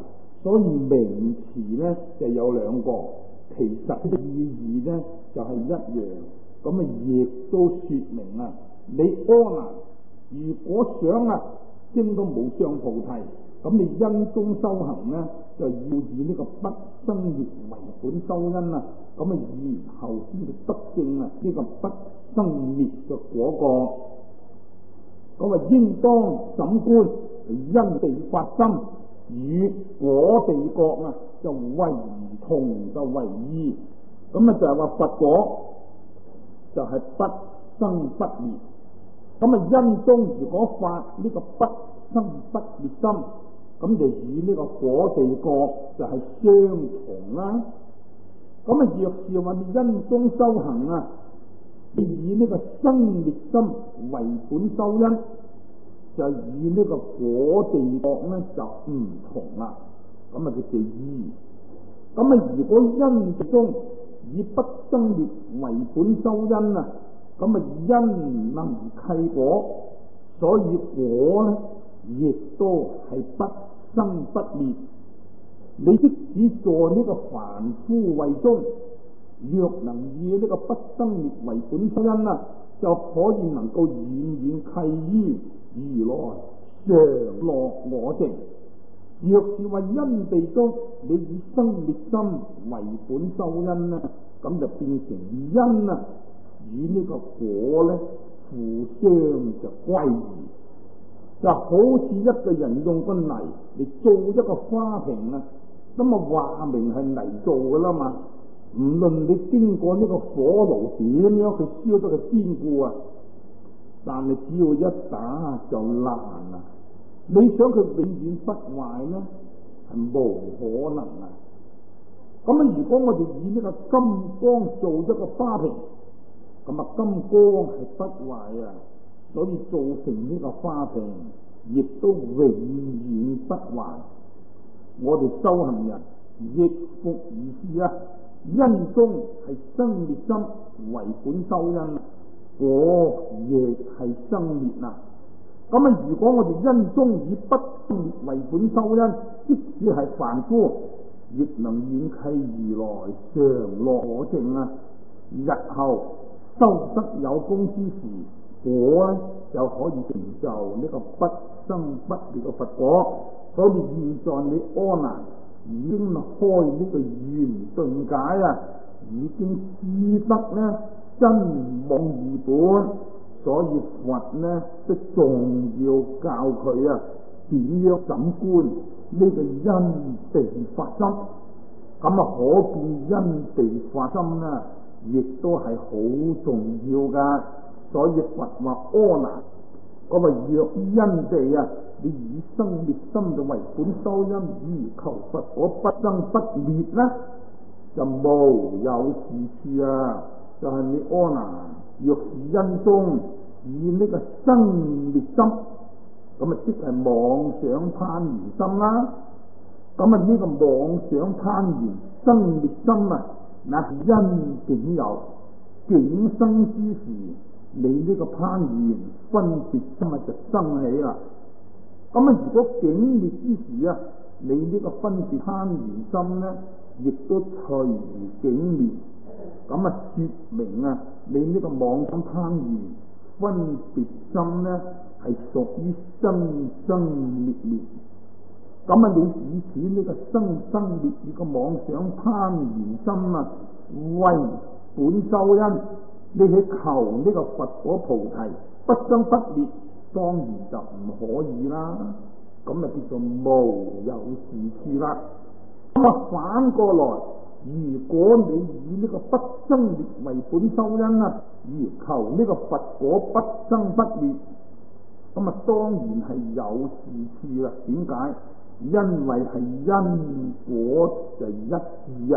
所以名詞呢就有兩個，其實意義呢就係一樣。咁啊，亦都說明啊，你阿難如果想升到無上菩提，咁你因中修行呢，就要以呢個不生滅為本修因啊，咁啊，然後先至得證呢個不生滅嘅果個。咁啊，應當審觀因地發心與果地覺就為同就為異。咁啊，就係話佛果就係不生不滅。咁啊，因中如果發呢個不生不滅心，咁就與呢個果地覺就係相同啦。咁啊，若是話你因中修行以呢個生滅心為本修因，就與呢個果地覺呢就唔同啦。咁啊，叫做異。咁啊，如果因中以不生滅為本修因咁啊，因能契果，所以果呢亦都係不生不滅。你即使在呢個凡夫位中，若能以呢個不生滅為本修因就可以能夠遠遠契於如來常樂我淨。若是話因地中你以生滅心為本修因咁就變成因與呢個果呢互相就歸異。就好似一個人用個泥嚟做一個花瓶咁話明係泥做噶啦嘛。唔論你經過呢個火爐點樣去燒得佢堅固但係只要一打就爛啦。你想佢永遠不壞呢，係無可能咁如果我哋以呢個金剛做一個花瓶，咁金剛係不壞所以造成呢個花瓶亦都永遠不壞。我哋修行人亦復如是因中係生滅心為本修因，果亦係生滅咁如果我哋因中以不生滅為本修因，即使係凡夫，亦能遠契如來常樂我淨日後修得有功之時，果就可以成就呢個不生不滅嘅佛果。所以現在你阿難已經開呢個圓頓解已經知得真妄二本，所以佛都仲要教佢點樣審觀呢個因地發心。咁可見因地發心亦都係好重要噶。所以佛話阿難，若因地你以生滅心就為本修因，而求佛果不生不滅就無有是處就係你阿難，若是因中以呢個生滅心，咁即係妄想攀緣心啦。咁呢個妄想攀緣生滅心那是因境有，境生之時，你呢個攀緣分別心就生起啦。如果境滅之時你呢個分別攀緣心亦都隨境滅。說明你呢個妄想攀緣分別心係屬於生生滅滅。你以此呢個生生滅滅嘅妄想攀緣心為本修因，你去求呢個佛果菩提不生不滅，當然就唔可以啦。咁叫做無有是處啦。反過來，如果你以呢個不生滅為本修因而求呢個佛果不生不滅，當然係有是處啦。點解？因為係因果就一致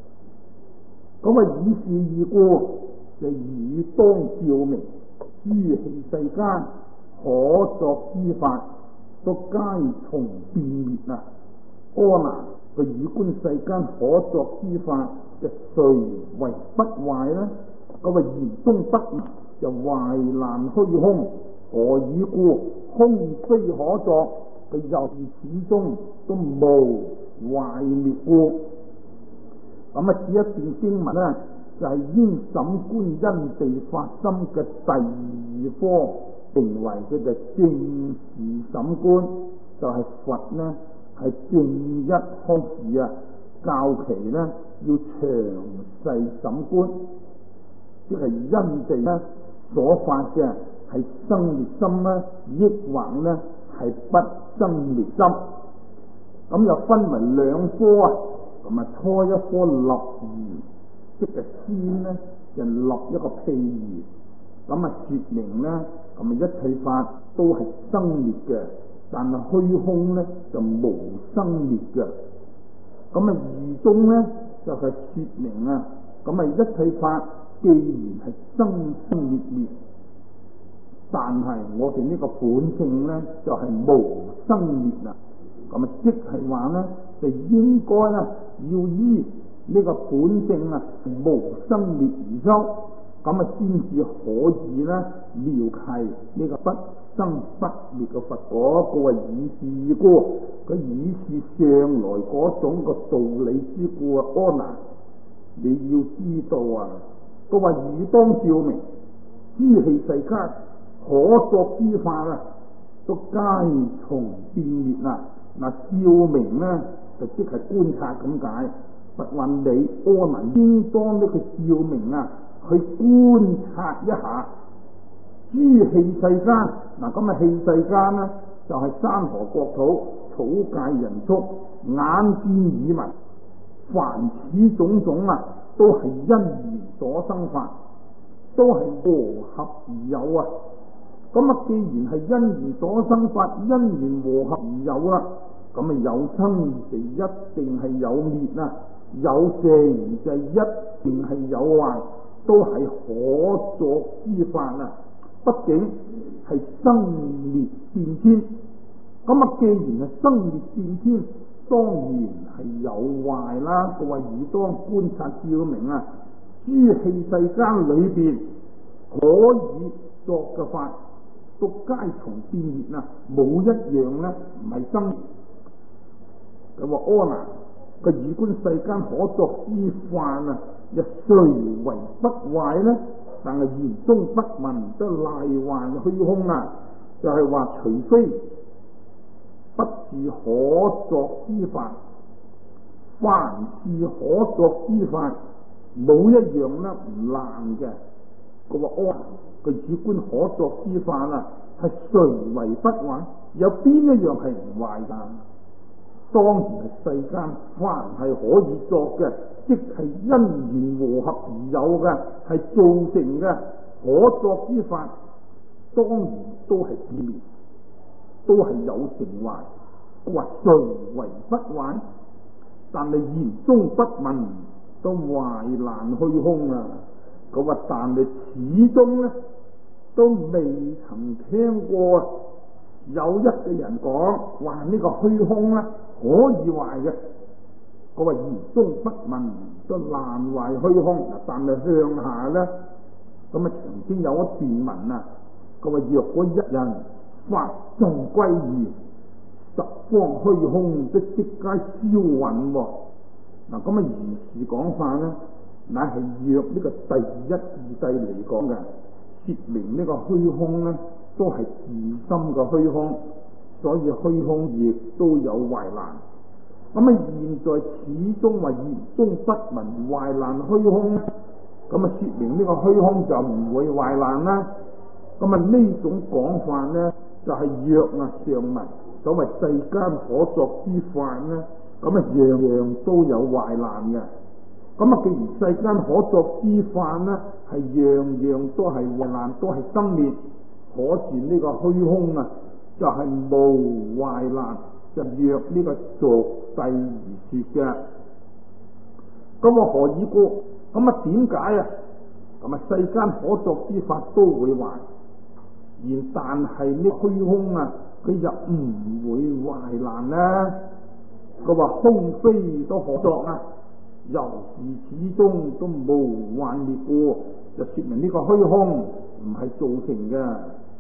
以是而故，就與當照明諸器世間可作之法，都皆從變滅阿難，佢與觀世間可作之法，就誰為不壞呢？言中不滅就壞難虛空，何以故？空非可作， 佢又始終都無壞滅故。咁啊，此一段經文呢，就係應審觀因地發心嘅第二科，認為佢就正事審觀，就係佛呢係正一開始啊，教其呢要詳細審觀，即係因地呢所發嘅係生滅心呢，抑或呢係不生滅心。咁又分為兩科啊，咁啊初一科立義，即係先呢就立一個譬喻，咁啊說明呢咁啊一切法都係生滅嘅，但係虛空呢就無生滅嘅。咁啊義中呢就係說明啊，咁啊一切法既然係生生滅滅，但係我哋呢個本性呢就係無生滅啦。咁啊即係話呢就應該呢要依呢個本性啊無生滅而修，咁啊先至可以呢妙契呢個不生不滅嘅佛果。佢話以是故，佢以是上來嗰種個道理之故啊，阿難，你要知道啊，佢話汝當照明，諸器世間可作之法啊，都皆從變滅啦。嗱，照明呢就即係觀察咁解。佛話你阿難應當呢個照明啊，去觀察一下諸器世間。嗱，咁啊器世間呢就係山河國土、草芥人畜、眼見耳聞，凡此種種啊，都係因緣所生法，都係和合而有啊。咁啊，既然係因緣所生法，因緣和合而有啦，咁啊有生就一定係有滅啊，有成就一定係有壞，都係可作之法啊。畢竟係生滅變遷，咁啊既然係生滅變遷，當然係有壞啦。佢話汝當觀察照明啊，諸器世間裏邊可以作嘅法，都皆從變滅啊，冇一樣呢唔係生滅。佢話阿難，個汝觀世間可作之法啊，又誰為不壞呢？但係言中不聞，都賴幻虛空啊！就係話，除非不是可作之法，凡是可作之法，冇一樣呢唔爛嘅。佢話阿難，個汝觀可作之法啊，係誰為不壞？有邊一樣係唔壞㗎？當然係世間凡係可以作嘅，即係因緣和合而有嘅，係造成嘅可作之法，當然都係變滅，都係有成壞。話誰為不壞？但係言中不聞，都壞爛虛空啊！佢話但係始終呢，都未曾聽過有一個人講話呢個虛空呢可以壞嘅。佢話言中不聞，都爛壞虛空。但係向下呢，咁啊曾經有一段文啊，佢話若果一人發眾歸依，十方虛空都即皆消殞。嗱，咁啊如是講法呢，乃係若呢個第一義諦嚟講嘅，說明呢個虛空呢都係自心嘅虛空，所以虛空亦都有壞爛。咁啊現在始終話言中不聞壞爛虛空，咁啊說明呢個虛空就唔會壞爛啦。咁啊呢種講法呢，就係若啊上文所謂世間可作之法呢，咁啊樣樣都有壞爛嘅。咁啊既然世間可作之法呢，係樣樣都係壞爛，都係生滅，可見呢個虛空啊就係無壞爛，就若呢個俗諦而說嘅。咁啊何以故？咁啊點解啊？咁啊世間可作之法都會壞，但係呢虛空啊，佢又唔會壞爛呢？佢話空非都可作啊，由是始終都無幻滅故，就說明呢個虛空唔係造成嘅。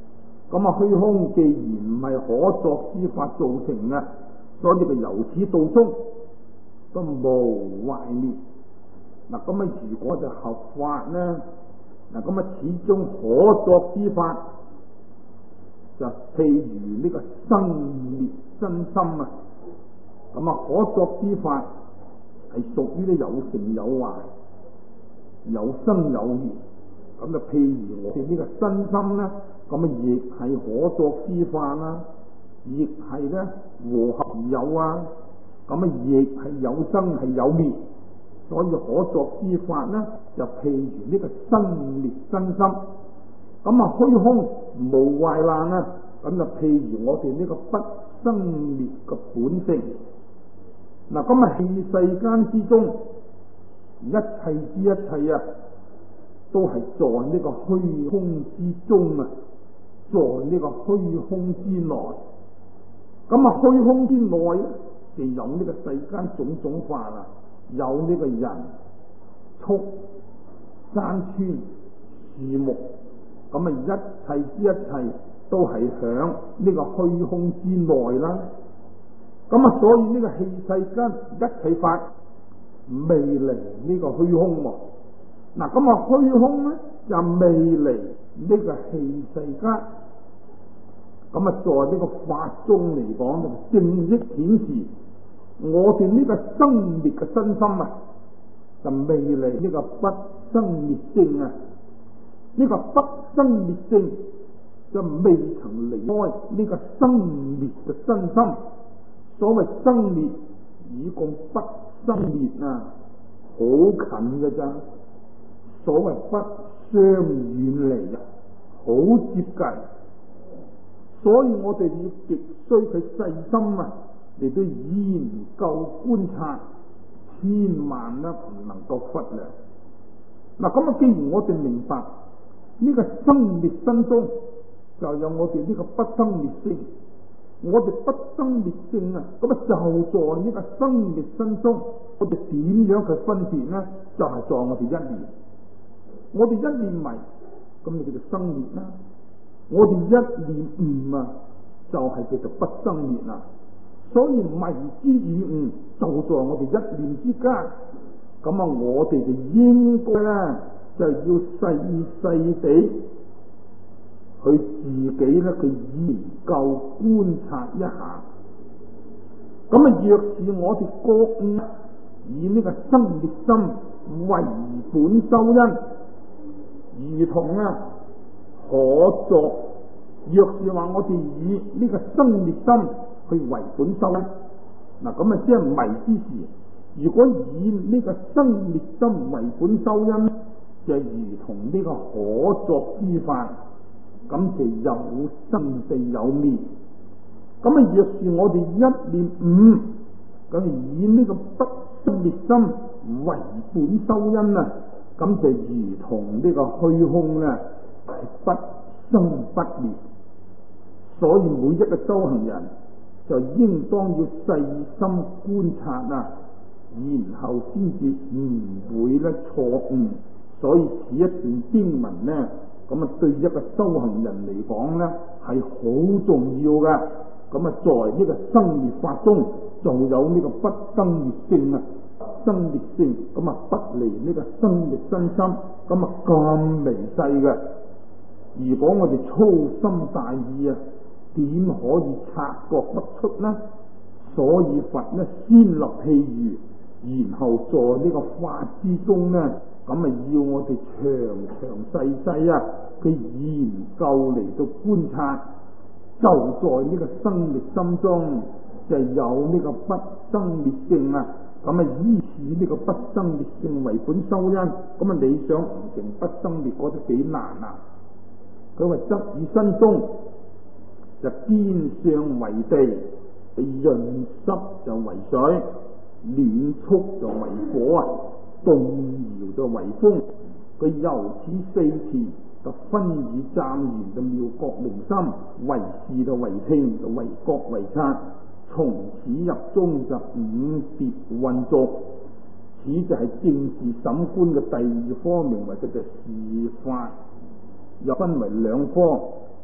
咁虛空既然唔係可作之法造成嘅，所以就由始到終都無壞滅。嗱，咁如果就合法呢？嗱，咁始終可作之法就譬如呢個生滅真心啊。咁可作之法係屬於咧有成有壞，有生有滅。咁就譬如我哋呢個身心咧，咁亦係可作之法啦，亦係咧和合而有啊。咁亦係有生係有滅，所以可作之法咧就譬如呢個生滅身心。咁虛空無壞爛啊，咁就譬如我哋呢個不生滅嘅本性。嗱，咁器世間之中，一切之一切啊，都係在呢個虛空之中啊，在呢個虛空之內。咁虛空之內就有呢個世間種種法啊，有呢個人、畜、山川、樹木。咁一切之一切都係響呢個虛空之內啦。咁所以呢個器世間一切法未離呢個虛空喎。嗱，咁虛空咧就未離呢個器世間。咁在呢個法中嚟講，就正式顯示我哋呢個生滅嘅身心啊，就未離呢個不生滅性啊。呢個不生滅性就未曾離開呢個生滅嘅身心。所謂生滅以共不生滅啊，好近嘅咋。所謂不相遠離啊，好接近。所以我哋要極需佢細心啊，嚟到研究觀察，千萬咧唔能夠忽略。嗱，咁既然我哋明白呢個生滅身中就有我哋呢個不生滅性，我哋不生滅性啊，咁就在呢個生滅身中，我哋點樣去分別呢？就係在我哋一念，我哋一念迷，咁你叫做生滅啦。我哋一念悟啊，就係叫做不生滅啦。所以迷之與悟就在我哋一念之間。咁我哋就應該咧，就要細細地去自己咧去研究觀察一下。咁若是我哋覺悟以呢個生滅心為本修因，如同可作。若是話我哋以呢個生滅心去為本修因，嗱咁即係迷之時。如果以呢個生滅心為本修因，就如同呢個可作之法，咁就有生地有滅。咁若是我哋一念悟，咁以呢個不生滅心為本修因啊，咁就如同呢個虛空咧係不生不滅。所以每一個修行人就應當要細心觀察啊，然後先至唔會咧錯誤。所以此一段經文咧，咁對一個修行人嚟講咧係好重要嘅。咁在呢個生滅法中，就有呢個不生滅性啊，生滅性咁不離呢個生滅身心，咁微細嘅。如果我哋粗心大意啊，點可以察覺不出呢？所以佛呢先立譬喻，然後在呢個法之中呢，咁要我哋詳細啊去研究嚟到觀察，就在呢個生滅心中就有呢個不生滅性啊。咁依此呢個不生滅性為本修因，咁你想唔成不生滅，覺得幾難啊？佢話則以身中就堅相為地，潤濕就為水，暖促就為火啊，動搖就為風。佢由此四詞就分以湛然就妙覺明心，為視就為聽，就為覺為察。從此入中就五別混濁，此就係正視審觀嘅第二科，名為叫做事法，又分為兩科。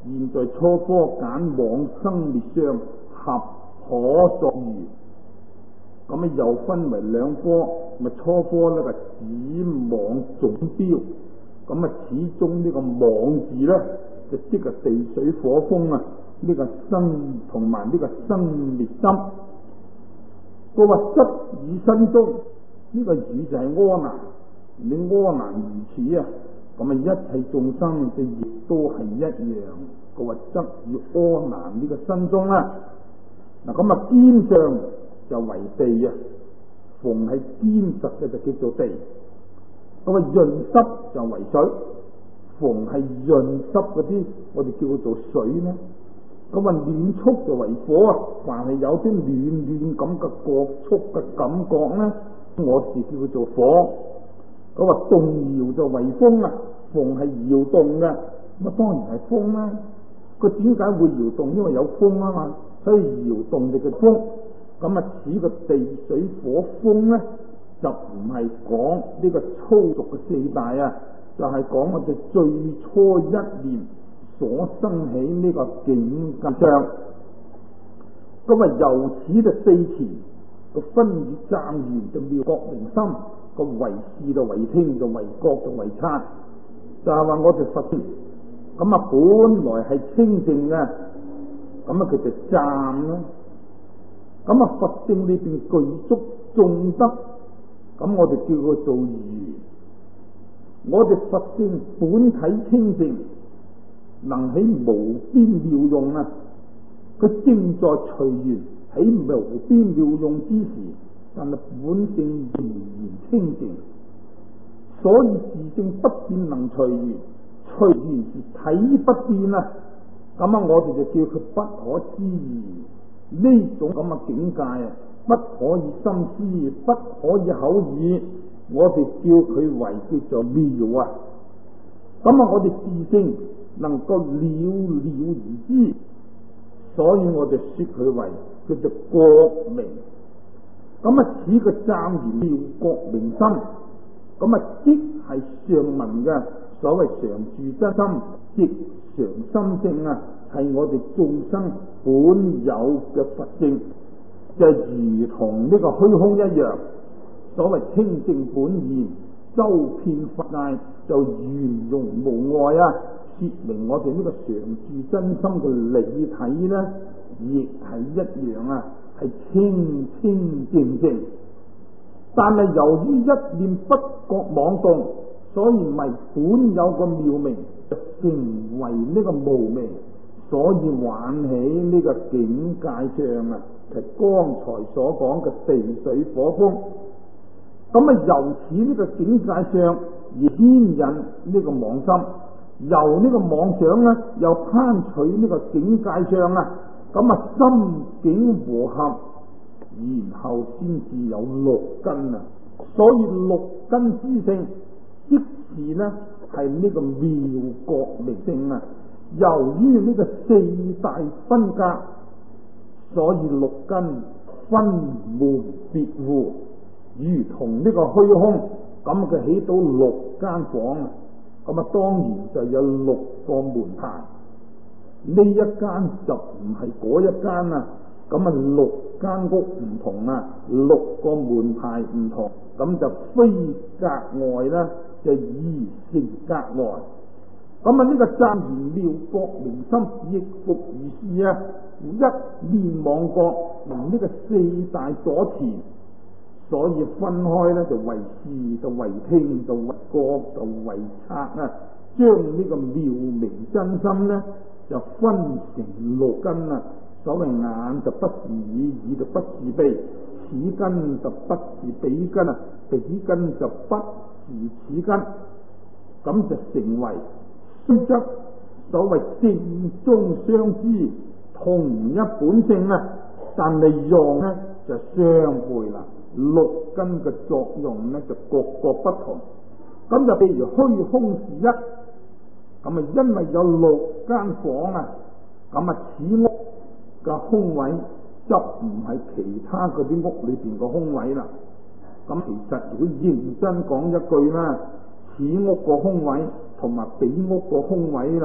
現在初科揀往生滅相合可作餘，咁又分為兩科，咪初科呢個子妄總標，咁始終呢個妄字呢，就即係地水火風呢個生同埋呢個生滅心。佢話質與身中呢個語就係阿難，你阿難如此咁一切眾生就亦都係一樣。佢話質與阿難呢個身中嗱咁堅上就為地逢係堅實嘅就叫做地。咁潤濕就為水，逢係潤濕嗰啲我哋叫做水呢。咁暖促就為火凡係有啲暖咁嘅覺觸嘅感覺呢，我哋叫做火。咁動搖就為風逢係搖動嘅，咁當然係風啦。佢點解會搖動？因為有風嘛，所以搖動你嘅風。咁此個地水火風呢，就唔係講呢個粗俗嘅四大就係講我哋最初一念所生起呢個境界上。咁由此就四詞個分與湛圓就妙覺明心，個為視就為聽，就為覺就為察，就係話我哋佛性本來係清淨嘅，佢就湛啦。佛性裏邊具足眾德，我哋叫佢做如。我哋佛性本體清淨，能起無邊妙用佢正在隨緣起無邊妙用之時，但係本性仍然清淨，所以自性不變能隨緣，隨緣是體不變我哋就叫佢不可思議。呢種咁嘅境界不可以心思，不可以口耳，我哋叫佢為叫做妙我哋自性能夠了而知，所以我哋說佢為叫做覺明。此個湛然妙覺明心，即係上文嘅所謂常住真心，即常心性係我哋眾生本有嘅佛性，就如同呢個虛空一樣。所謂清淨本現，周遍佛界，就圓融無礙說明我哋呢個常住真心嘅理體呢，亦係一樣係清清淨淨。但係由於一念不覺妄動，所以咪本有個妙名，成為呢個無名，所以玩起呢個境界上係剛才所講嘅地水火風。由此呢個境界上而牽引呢個妄心，由呢個妄想又攀取呢個境界上心境和合，然後先至有六根所以六根之性，即是係呢個妙覺明性由於呢個四大分隔，所以六根分門別戶，如同呢個虛空佢起到六間房當然就有六個門牌。呢一間就唔係嗰一間六間屋唔同六個門牌唔同，就非隔外就異性隔外。呢個湛然妙覺明心亦復如是一念妄覺能呢個四大所持，所以分開就為視，就為聽，就為覺，就為察將呢個妙明真心就分成六根所謂眼就不是耳，耳就不是鼻，此根就不是彼根彼根就不是此根，就成為雖則所謂正中相知，同一本性但係用就相背啦。六根嘅作用就各個不同。就譬如虛空是一，因為有六間房此屋嘅空位就唔係其他嗰啲屋裏邊嘅空位啦。其實如果認真講一句此屋個空位同埋彼屋個空位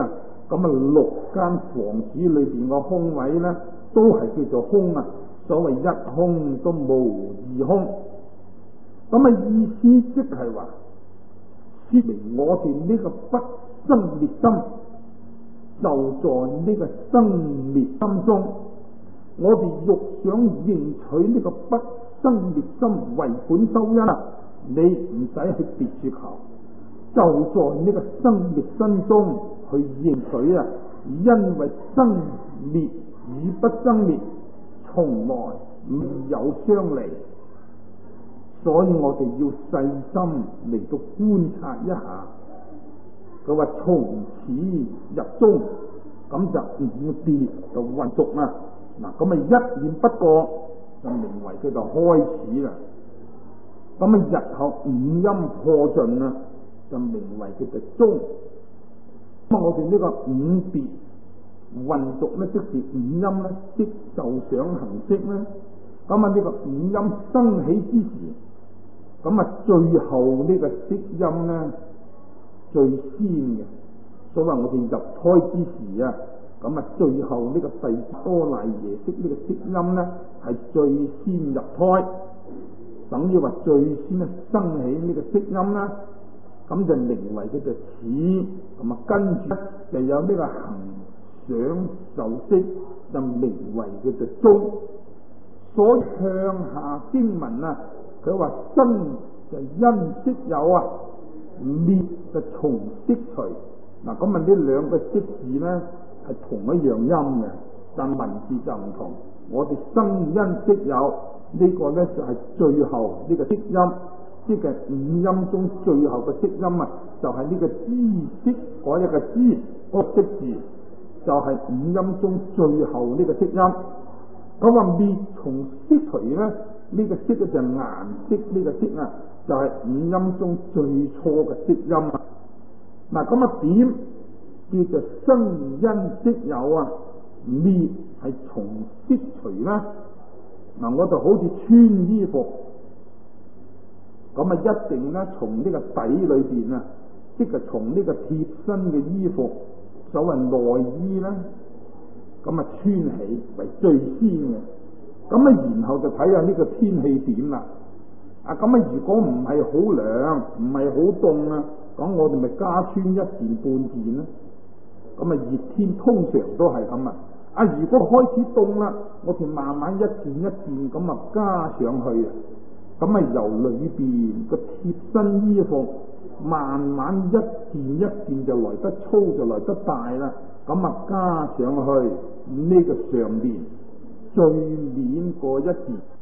咁啊6間房子裏邊個空位呢，都係叫做空啊。所謂一空都無二空，咁啊意思即係話，說明我哋呢個不生滅心，就在呢個生滅心中，我哋欲想認取呢個不生滅心為本修因啊，你唔使去別處求，就在呢個生滅心中去認取啊，因為生滅與不生滅從來未有相離，所以我哋要細心嚟到觀察一下。佢話從始入終，咁就五別就混濁啦。嗱，咁啊一念不過就名為佢就開始啦。咁啊日後五陰破盡啦，就名為佢就終。咁我哋呢個五別混濁咧，即是五陰咧，即受想行識咧。咁啊呢個五陰生起之時，咁啊最後呢個色陰咧最先嘅，所謂我哋入胎之時啊，咁啊最後呢個第多賴耶識呢個色陰咧係最先入胎，等於話最先咧生起呢個色陰啦，咁就名為佢就始，咁啊跟住就有呢個行想受識，就名為佢就終。所以向下經文啊，佢話生就因識有啊，滅就從識除。嗱，咁啊呢兩個識字呢係同一樣音嘅，但文字就唔同。我哋生因識有呢個呢就係最後呢個識音，即係五音中最後嘅識音啊，就係呢個知識嗰一個知嗰個識字，就係五音中最後呢個識音。咁話滅從識除呢，呢個識就係顏色呢個識啊，就係五音中最初嘅識音啊。嗱，咁啊點叫做生因識有啊？滅係從識除啦。嗱，我就好似穿衣服，咁啊一定咧從呢個底裏邊啊，即係從呢個貼身嘅衣服，所謂內衣啦。咁啊穿起為最先嘅，咁啊然後就睇下呢個天氣點啦。啊咁啊如果唔係好涼，唔係好凍啊，咁我哋咪加穿一件半件啦。咁啊熱天通常都係咁啊。啊如果開始凍啦，我哋慢慢一件一件咁啊加上去啊。咁啊由裏邊個貼身衣服慢慢一件一件就來得粗，就來得大啦。咁啊加上去呢個上面最面嗰一件，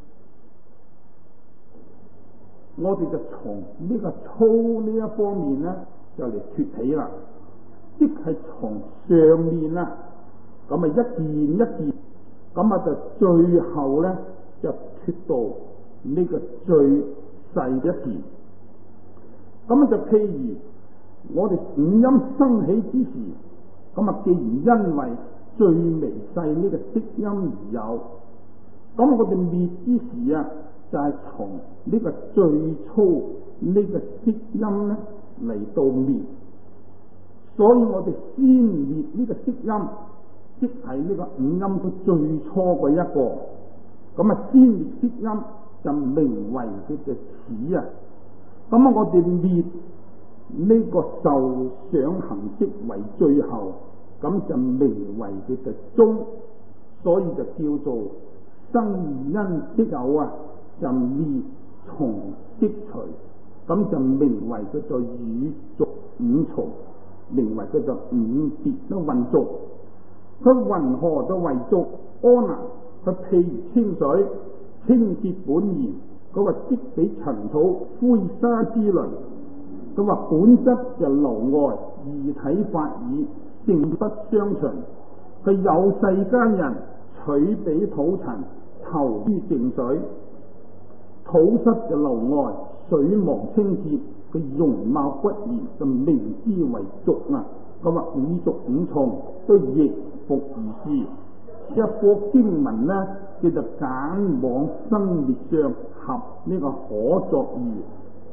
我哋就從呢個粗呢一方面呢就嚟脫起啦，即係從上面啊，咁啊一件一件，咁啊就最後呢就脫到呢個最細一件。咁啊就譬如我哋五陰生起之時，咁啊既然因為最微細呢個色音而有，咁我哋滅之時啊，就係從呢個最粗呢個色音咧嚟到滅，所以我哋先滅呢個色音，即係呢個五音嘅最初嘅一個，咁啊先滅色音就名為佢嘅始啊。咁啊我哋滅呢個受想行識為最後，咁就名為佢嘅終，所以就叫做生因識有啊，就滅從識除，咁就名為佢做語俗五重，名為佢做五別都混濁。佢云何都為濁？阿難，佢譬如清水，清潔本然，佢話即比塵土灰沙之類，佢話本質就流外，異體法爾，性不相隨。佢有世間人取彼土塵，投於淨水，土濕就流外，水亡清潔，佢容貌不然，就名之為濁啊。咁啊五濁五重都亦復如是。一科經文呢，叫做簡往生滅相合呢個可作喻。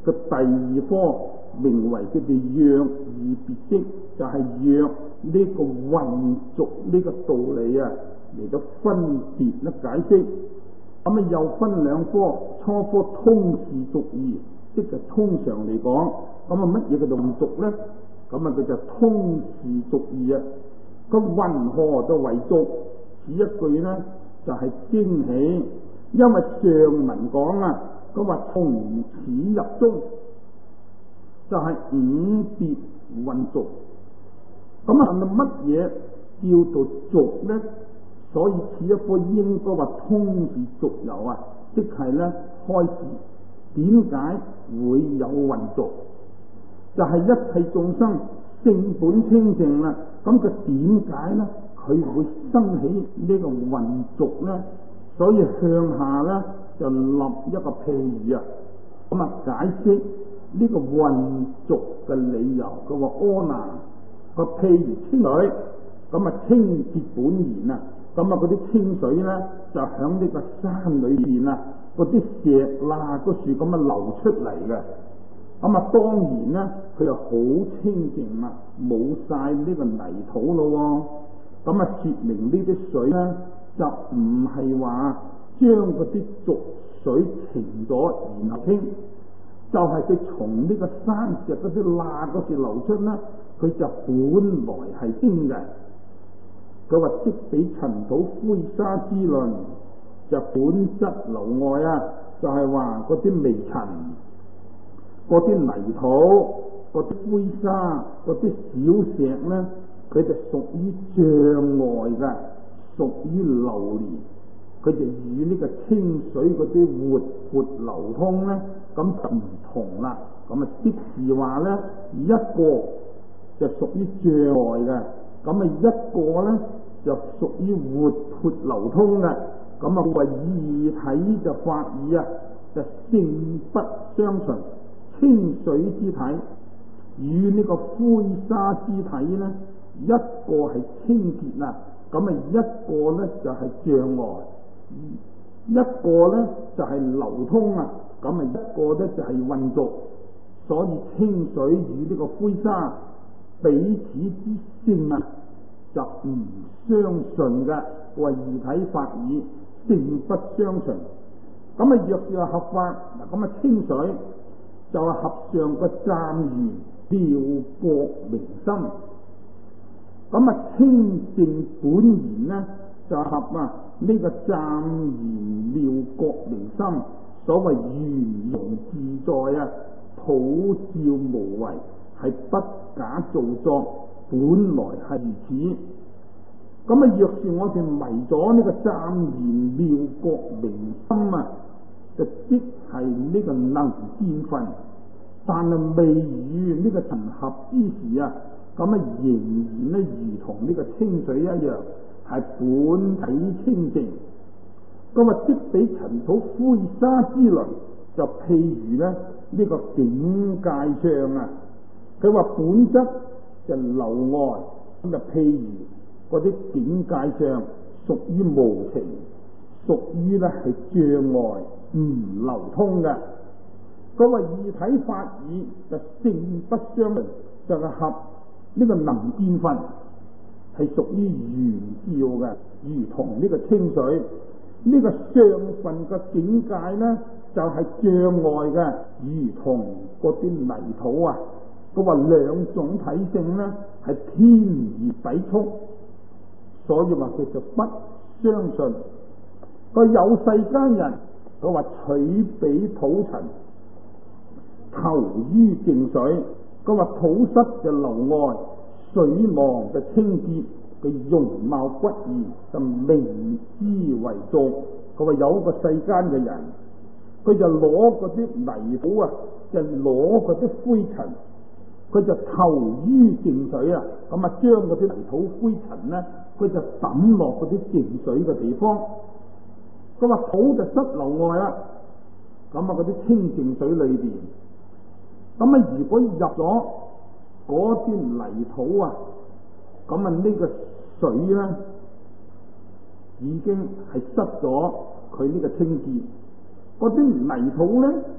個第二科名為佢哋約義別釋，就係約呢個混濁呢個道理啊嚟到分別咧解釋。咁啊又分兩科，初科通事俗義，即係通常嚟講，咁啊乜嘢叫做混濁咧？咁啊佢就通事俗義啊。個云何就為俗？此一句咧就係驚喜，因為上文講啊，佢話從此入中，就係五別混濁。咁啊乜嘢叫做俗咧？所以此一科應該話通事俗有啊，即係咧開始點解會有混濁？就係一切眾生性本清淨啦。咁佢點解咧？佢會生起呢個混濁咧？所以向下咧就立一個譬喻啊，咁啊解釋呢個混濁嘅理由。佢話阿難個譬如清水，咁啊清潔本然啊，咁啊嗰啲清水咧就響呢個山裏邊啊，嗰啲石啦嗰樹咁啊流出嚟嘅。咁啊當然咧佢又好清淨啊，冇晒呢個泥土咯。咁啊說明呢啲水咧就唔係話將嗰啲濁水停咗然後清，就係佢從呢個山石嗰啲罅嗰時流出啦，佢就本來係清嘅。佢話即比塵土灰沙之論，就本質流外啊，就係話嗰啲微塵、嗰啲泥土、嗰啲灰沙、嗰啲小石咧，佢就屬於障礙嘅，屬於流連，佢就與呢個清水嗰啲活潑流通咧，咁就唔同啦。咁啊，即是話咧，一個就屬於障礙嘅，咁啊一個咧就屬於活潑流通嘅。咁啊為二體就法義啊，就性不相隨。清水之體與呢個灰沙之體咧，一個係清潔啊，咁啊一個咧就係障礙，一個咧就係流通啊，咁啊一個咧就係混濁。所以清水與呢個灰沙彼此之性啊，就唔相順嘅，為二體法義性不相隨。咁啊若是合法嗱，咁啊清水就係合上個湛圓妙覺明心。咁啊清淨本然呢，就合啊呢個湛圓妙覺明心。所謂圓融自在啊，普照無為，係不假造作，本來係如此。咁啊若是我哋迷咗呢個湛圓妙覺明心啊，就即係呢個能見分，但係未與呢個塵合之時啊，咁啊仍然咧如同呢個清水一樣，係本體清淨。咁啊即比塵土灰沙之輪，就譬如咧呢個境界上啊，佢話本質就流外，咁就譬如嗰啲境界上屬於無情，屬於咧係障礙，唔流通嘅。嗰個二體法義就性不相隨，就係合呢個能見分，係屬於圓照嘅，如同呢個清水。呢個上分嘅境界呢，就係障礙嘅，如同嗰啲泥土啊。佢話兩種體性呢，係天然抵觸，所以話佢就不相信。個有世間人，佢話取彼土塵，求於淨水。佢話土濕就流外，水亡就清潔。佢容貌不異，就明之為俗。佢話有個世間嘅人，佢就攞嗰啲泥土啊，就攞嗰啲灰塵，佢就投於淨水啊。咁啊，將嗰啲泥土灰塵咧，佢就抌落嗰啲淨水嘅地方。佢話土就濕流外啦。咁啊，嗰啲清淨水裏邊，咁啊，如果入咗嗰啲泥土啊，咁啊呢個水咧已經係失咗佢呢個清潔。嗰啲泥土咧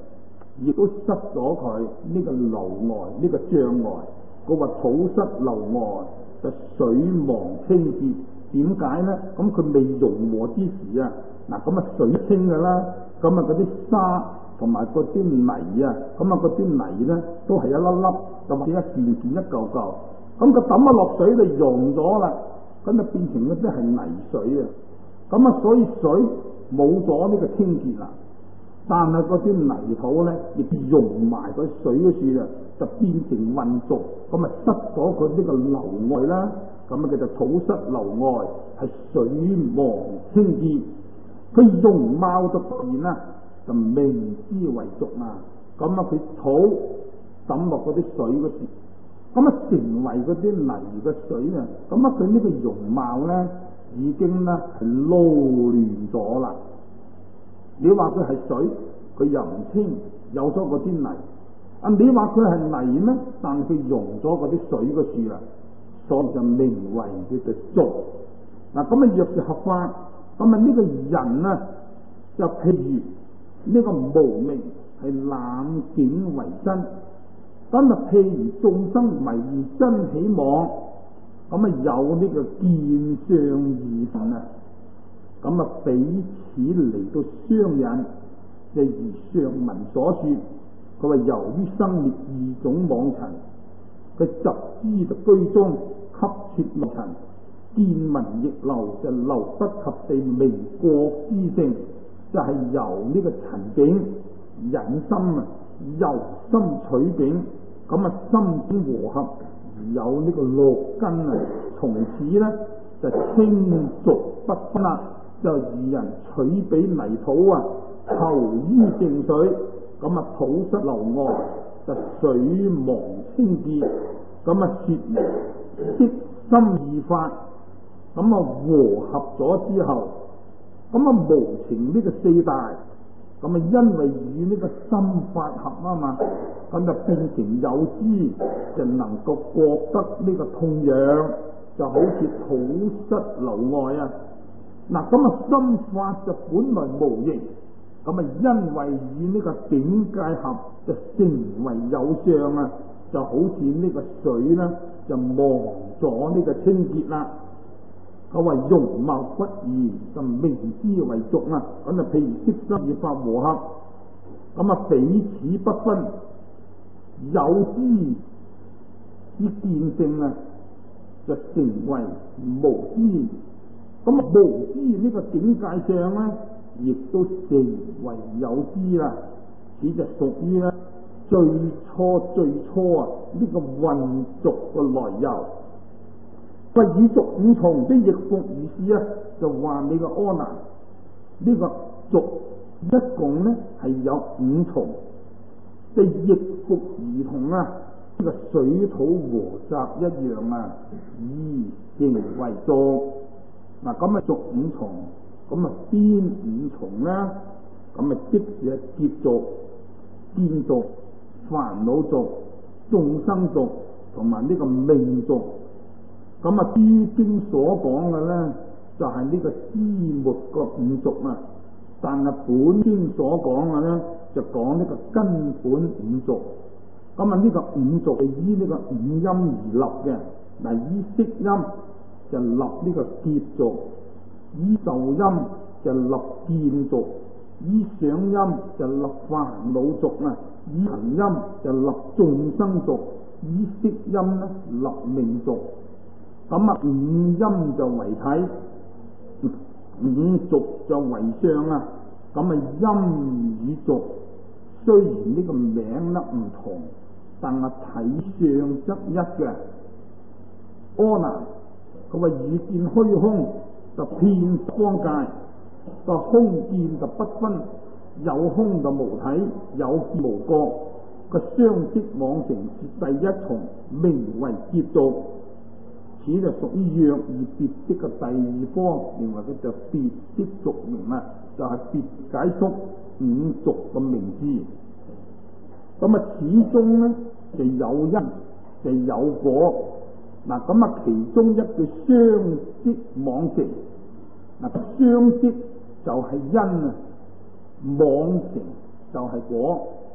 亦都失咗佢呢個流外呢個障礙。佢話土失流外就水亡清潔。點解呢？咁佢未融和之時啊，嗱咁啊水清㗎啦，咁啊嗰啲沙同埋嗰啲泥啊，咁啊嗰啲泥呢都係一粒粒，就或者一件件一嚿嚿，咁佢抌咗落水就溶咗啦，咁就變成嗰啲係泥水啊，咁啊所以水冇咗呢個清潔啦，但係嗰啲泥土呢亦溶埋嗰水嗰處啊，就變成混濁，咁啊失咗佢呢個流外啦。咁啊，叫做土失流外，係水亡清潔。佢容貌就突然啦，就明之為俗啊。咁啊，佢土抌落嗰啲水嗰時，咁啊成為嗰啲泥嘅水啊。咁啊，佢呢個容貌咧已經咧係撈亂咗啦。你話佢係水，佢又唔清，有咗嗰啲泥。啊，你話佢係泥咩？但佢溶咗嗰啲水嗰處啦。所以就名為叫做俗。嗱咁啊，若是合法，咁啊呢個人啊，就譬如呢個無明係攬境為真，咁啊譬如眾生迷真起妄，咁啊有呢個見相異分啊，咁啊彼此嚟到相引，就如上文所說，佢話由於生滅二種妄塵，佢集資就居中。吸切六塵，見聞逆流就流不及地微過之性，就係、是、由呢個塵境引心啊，由心取境，咁啊心境和合而有呢個六根啊，從此呢就清濁不分啦，就二人取比泥土啊，投於淨水，咁啊土失流外，就水亡清潔，咁啊說明。即心二法，咁啊和合咗之後，咁啊無情呢個四大，咁啊因為與呢個心法合啊嘛，咁就變成有知，就能夠覺得呢個痛癢，就好似土失流外啊。嗱咁啊心法就本來無形，咁啊因為與呢個境界合，就成為有相啊，就好似呢個水啦。就忘咗呢個清潔啦，佢話容貌不異，就明之為俗啊。咁啊，譬如色心二法和合，咁啊彼此不分，有知之見性啊，就成為無知。咁啊無知呢個境界上咧，亦都成為有知啦。此就屬於咧。最初啊！呢、這個混濁嘅來由，話以俗五重的易服如是啊，就話你個阿難呢個俗一共呢係有五重，即易服如同啊，呢、這個水土和雜一樣啊，以形為俗。嗱咁啊，俗五重，咁啊邊五重呢？咁啊即係劫俗、見俗、煩惱俗、眾生俗同埋呢個命俗。咁啊諸經所講嘅咧就係、是、呢個支末個五俗啊，但係本經所講嘅咧就講呢個根本五俗。咁啊呢個五俗係依呢個五音而立嘅，嗱依色音就立呢個劫俗，依受音就立見俗，依想音就立煩惱俗啊，依行音就立眾生俗，依色音咧立命俗。咁啊五音就為體，五俗就為相啊。咁啊音與俗雖然呢個名咧唔同，但係體相則一嘅。阿難佢話遇見虛空就遍光界，個空見就不分，有空就無體，有見無覺，個相即妄成是第一重，名為劫俗。此就屬於若而別的嘅第二科，認為佢就別的俗名啊，就係、是、別解釋五俗嘅名字。咁啊，始終咧就有因就有果。嗱，咁啊，其中一句相即妄成，嗱，相即就係因啊，妄成就係果。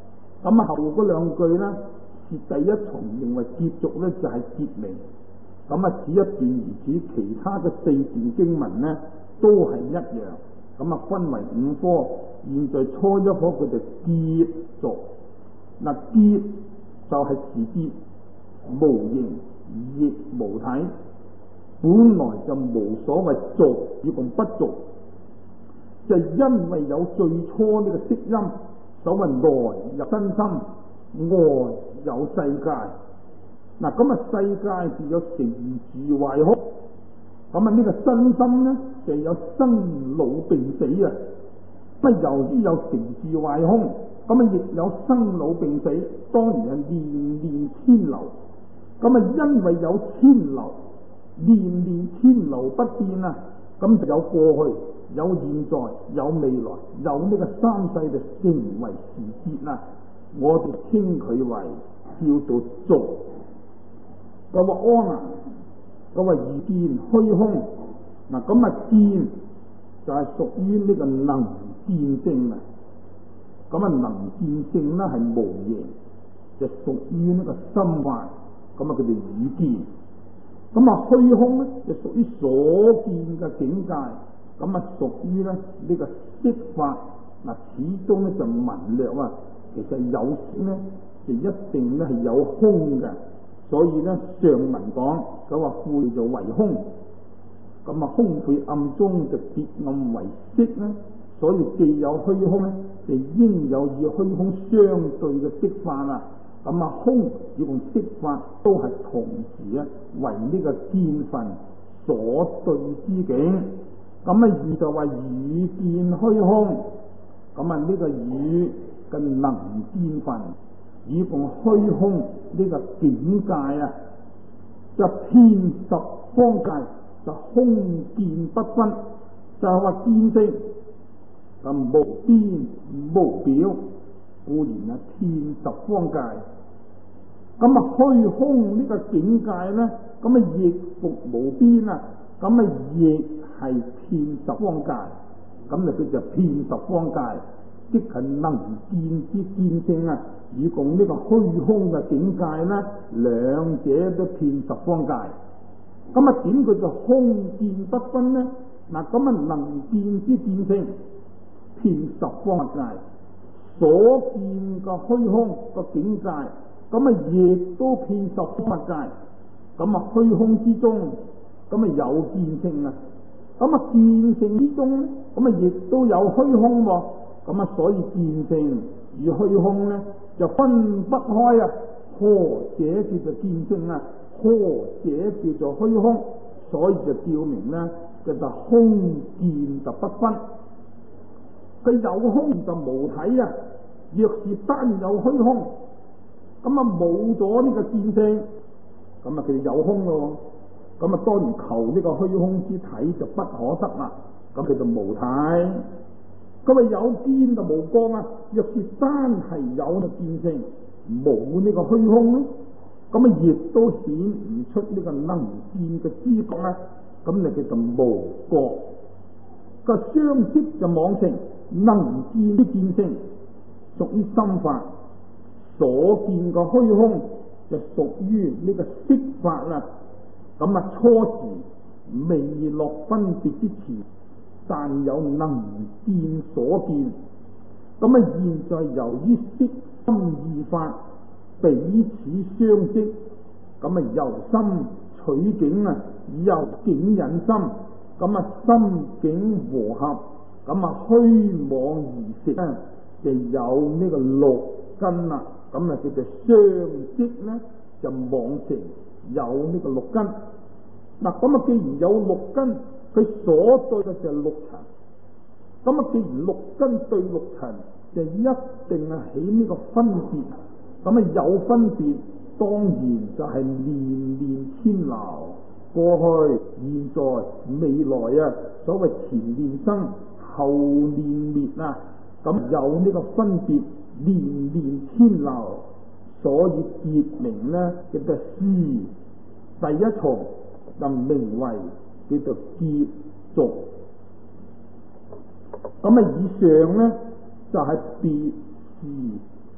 咁後嗰兩句呢，是第一重認為結續呢就係結名。咁此一段如此，其他嘅4段經文呢都係一樣。咁分為5科，現在初一科佢就結續。結就係時節，無形亦無體，本來就無所謂續與共不續，就因為有最初呢個色音，所謂內入身心，外有世界。世界就有成住壞空，呢個身心呢就有生老病死啊。由於有成住壞空，亦有生老病死，當然係年年遷流。因為有遷流，年年遷流不變啊，咁就有過去、有現在、有未來，有呢個三世就成為時節啦。我哋稱佢為叫做續。佢話安啊，佢話如見虛空。見就係屬於呢個能見性啊。能見性呢係無形，就屬於呢個心法。佢哋語見。虛空呢就屬於所見嘅境界。屬於呢個色法。始終呢就文略啊。其實有色呢就一定呢係有空嘅。所以呢上文講佢話晦就為空。空晦暗中就別暗為色呢，所以既有虛空呢，就應有與虛空相對嘅色法啦。空與共色法都係同時為呢個見分所對之境。義就話語見虛空。呢個語嘅能見分與共虛空呢個境界啊，就遍十方界。就空見不分，就係話見性無邊無表，固然遍十方界。虛空呢個境界呢，亦復無邊啊，亦係遍十方界。佢就遍十方界，即係能見之見性啊，與共呢個虛空嘅境界呢，兩者都遍十方界。點佢就空見不分呢？能見之見性遍十方界，所見嘅虛空個境界，亦都遍十方界。虛空之中，有見性啊。見性之中呢，亦都有虛空喎。所以見性與虛空呢，就分不開啊。何者叫做見性啊？何者叫做虛空？所以就表明呢，就空見就不分。佢有空就無體啊。若是單有虛空，冇咗呢個見性，佢有空咯。當然求呢個虛空之體就不可得啦。佢就無體。佢話有見就無光啊。若是單係有呢見性，冇呢個虛空咧，亦都顯唔出呢個能見嘅知覺啊。你叫做無覺。個相識就妄成，能見的見性屬於心法，所見個虛空就屬於呢個色法啦。初時未落分別之前，但有能見所見。現在由於色心二法彼此相識，由心取境啊，由境引心，心境和合，虛妄而食啊，就有呢個六根啦。叫做相識呢，就妄成有呢個六根。既然有六根，佢所對嘅就係六塵。既然六根對六塵，就一定係起呢個分別。有分別，當然就係年年遷流，過去、現在、未來啊。所謂前年生，後年滅啊。有呢個分別，年年遷流，所以結名呢，叫做思。第一重就名為叫做結續。以上呢就係別事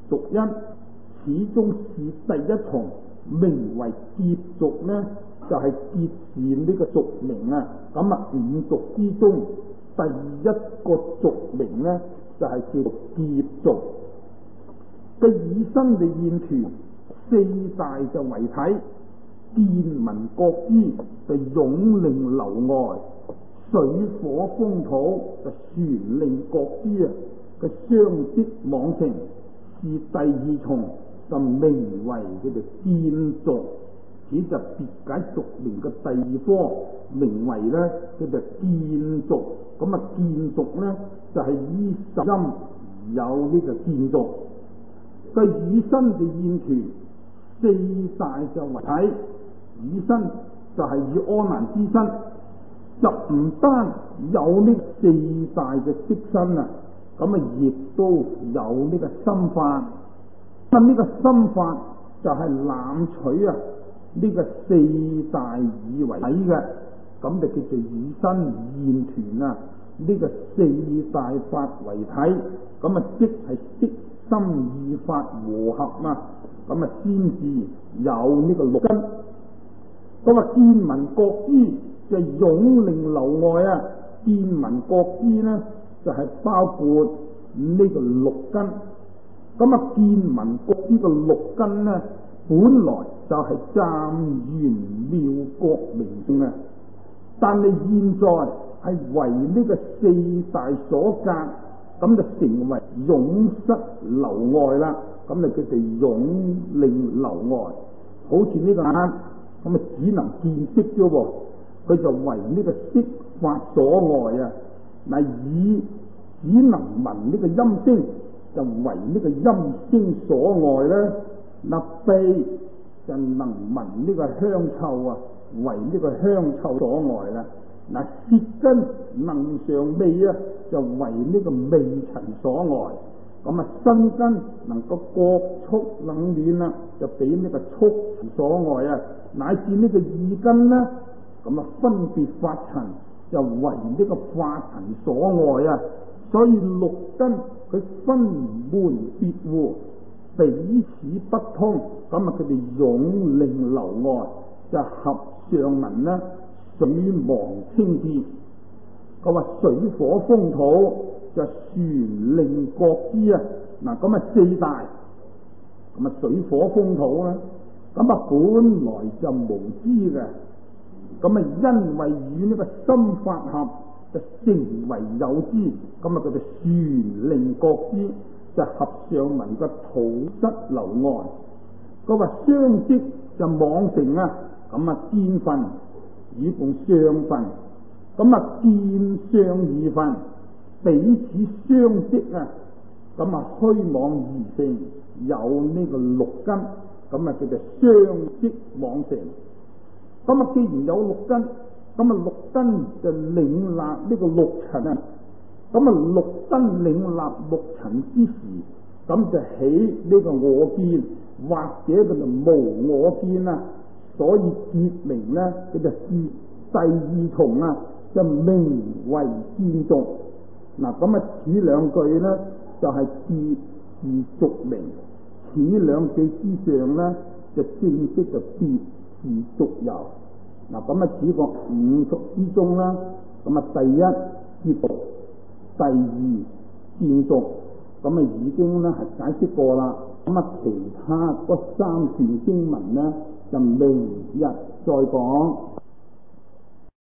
族因，始終是第一重，名為結族呢，就係結善呢個族名啊。咁啊，五族之中第一個族名呢，就係叫做結族。嘅以身嘅現團，四大就為體，見聞覺知就湧令流外，水火風土就旋令覺知啊。嘅相即妄成是第二重，就名為佢哋見族。此就別解族名嘅第二科，名為呢佢就見族。咁啊，見族呢就係依十音而有呢個見族。佢以身嘅現團，四大就為體，以身就係以阿難之身，就唔單有呢四大嘅色身啊，咁啊亦都有呢個心法。咁呢個心法就係攬取啊呢個四大以為體嘅，咁就叫做以身現團啊。呢個四大法為體，咁啊即係色心意法和合啊，咁啊先至有呢個六根。咁啊見聞覺知就湧令流外啊，見聞覺知呢就係包括呢個六根。咁啊見聞覺知個六根呢，本來就係湛圓妙覺明性啊，但係現在係為呢個四大所隔，咁就成為湧失流外啦。咁就叫做湧令流外。好似呢個眼，咁啊只能見色啫喎，佢就為呢個色法所礙啊。嗱，耳只能聞呢個音聲，就為呢個音聲所礙咧。嗱，鼻就能聞呢個香臭啊，為呢個香臭所礙啦。嗱，舌根能嘗味啊，就為呢個味塵所礙。咁啊，身根能夠覺觸冷暖啊，就俾呢個觸所礙啊。乃至呢個意根呢，咁啊分別法塵就為呢個法塵所礙啊。所以六根佢分門別戶，彼此不通，咁啊佢哋湧令流外，就合上文呢水亡清潔。佢話水火風土就旋令覺知啊。嗱，咁啊四大，咁啊水火風土啦，咁啊本來就無知嘅，咁啊因為與呢個心法合，就成為有知，咁啊佢哋旋令覺知就合上文嘅土質流外。佢話相即就妄成啊，咁啊見分以共相分，咁啊見相二分，彼此相即啊，咁啊虛妄而成，有呢個六根，咁啊叫做相即妄成。咁啊既然有六根，咁啊六根就領納呢個六塵啊，咁啊六根領納六塵之時，咁就起呢個我見，或者佢就無我見啊。所以結名呢，佢就第二重啊，就名為見族。嗱，咁啊此兩句呢，就係結是族名，此兩句之上呢，就正式就別是族由。嗱，咁啊此個五族之中啦，咁啊第一結族，第二見族，咁啊已經咧係解釋過啦。咁啊其他嗰三段經文呢，就明日再講。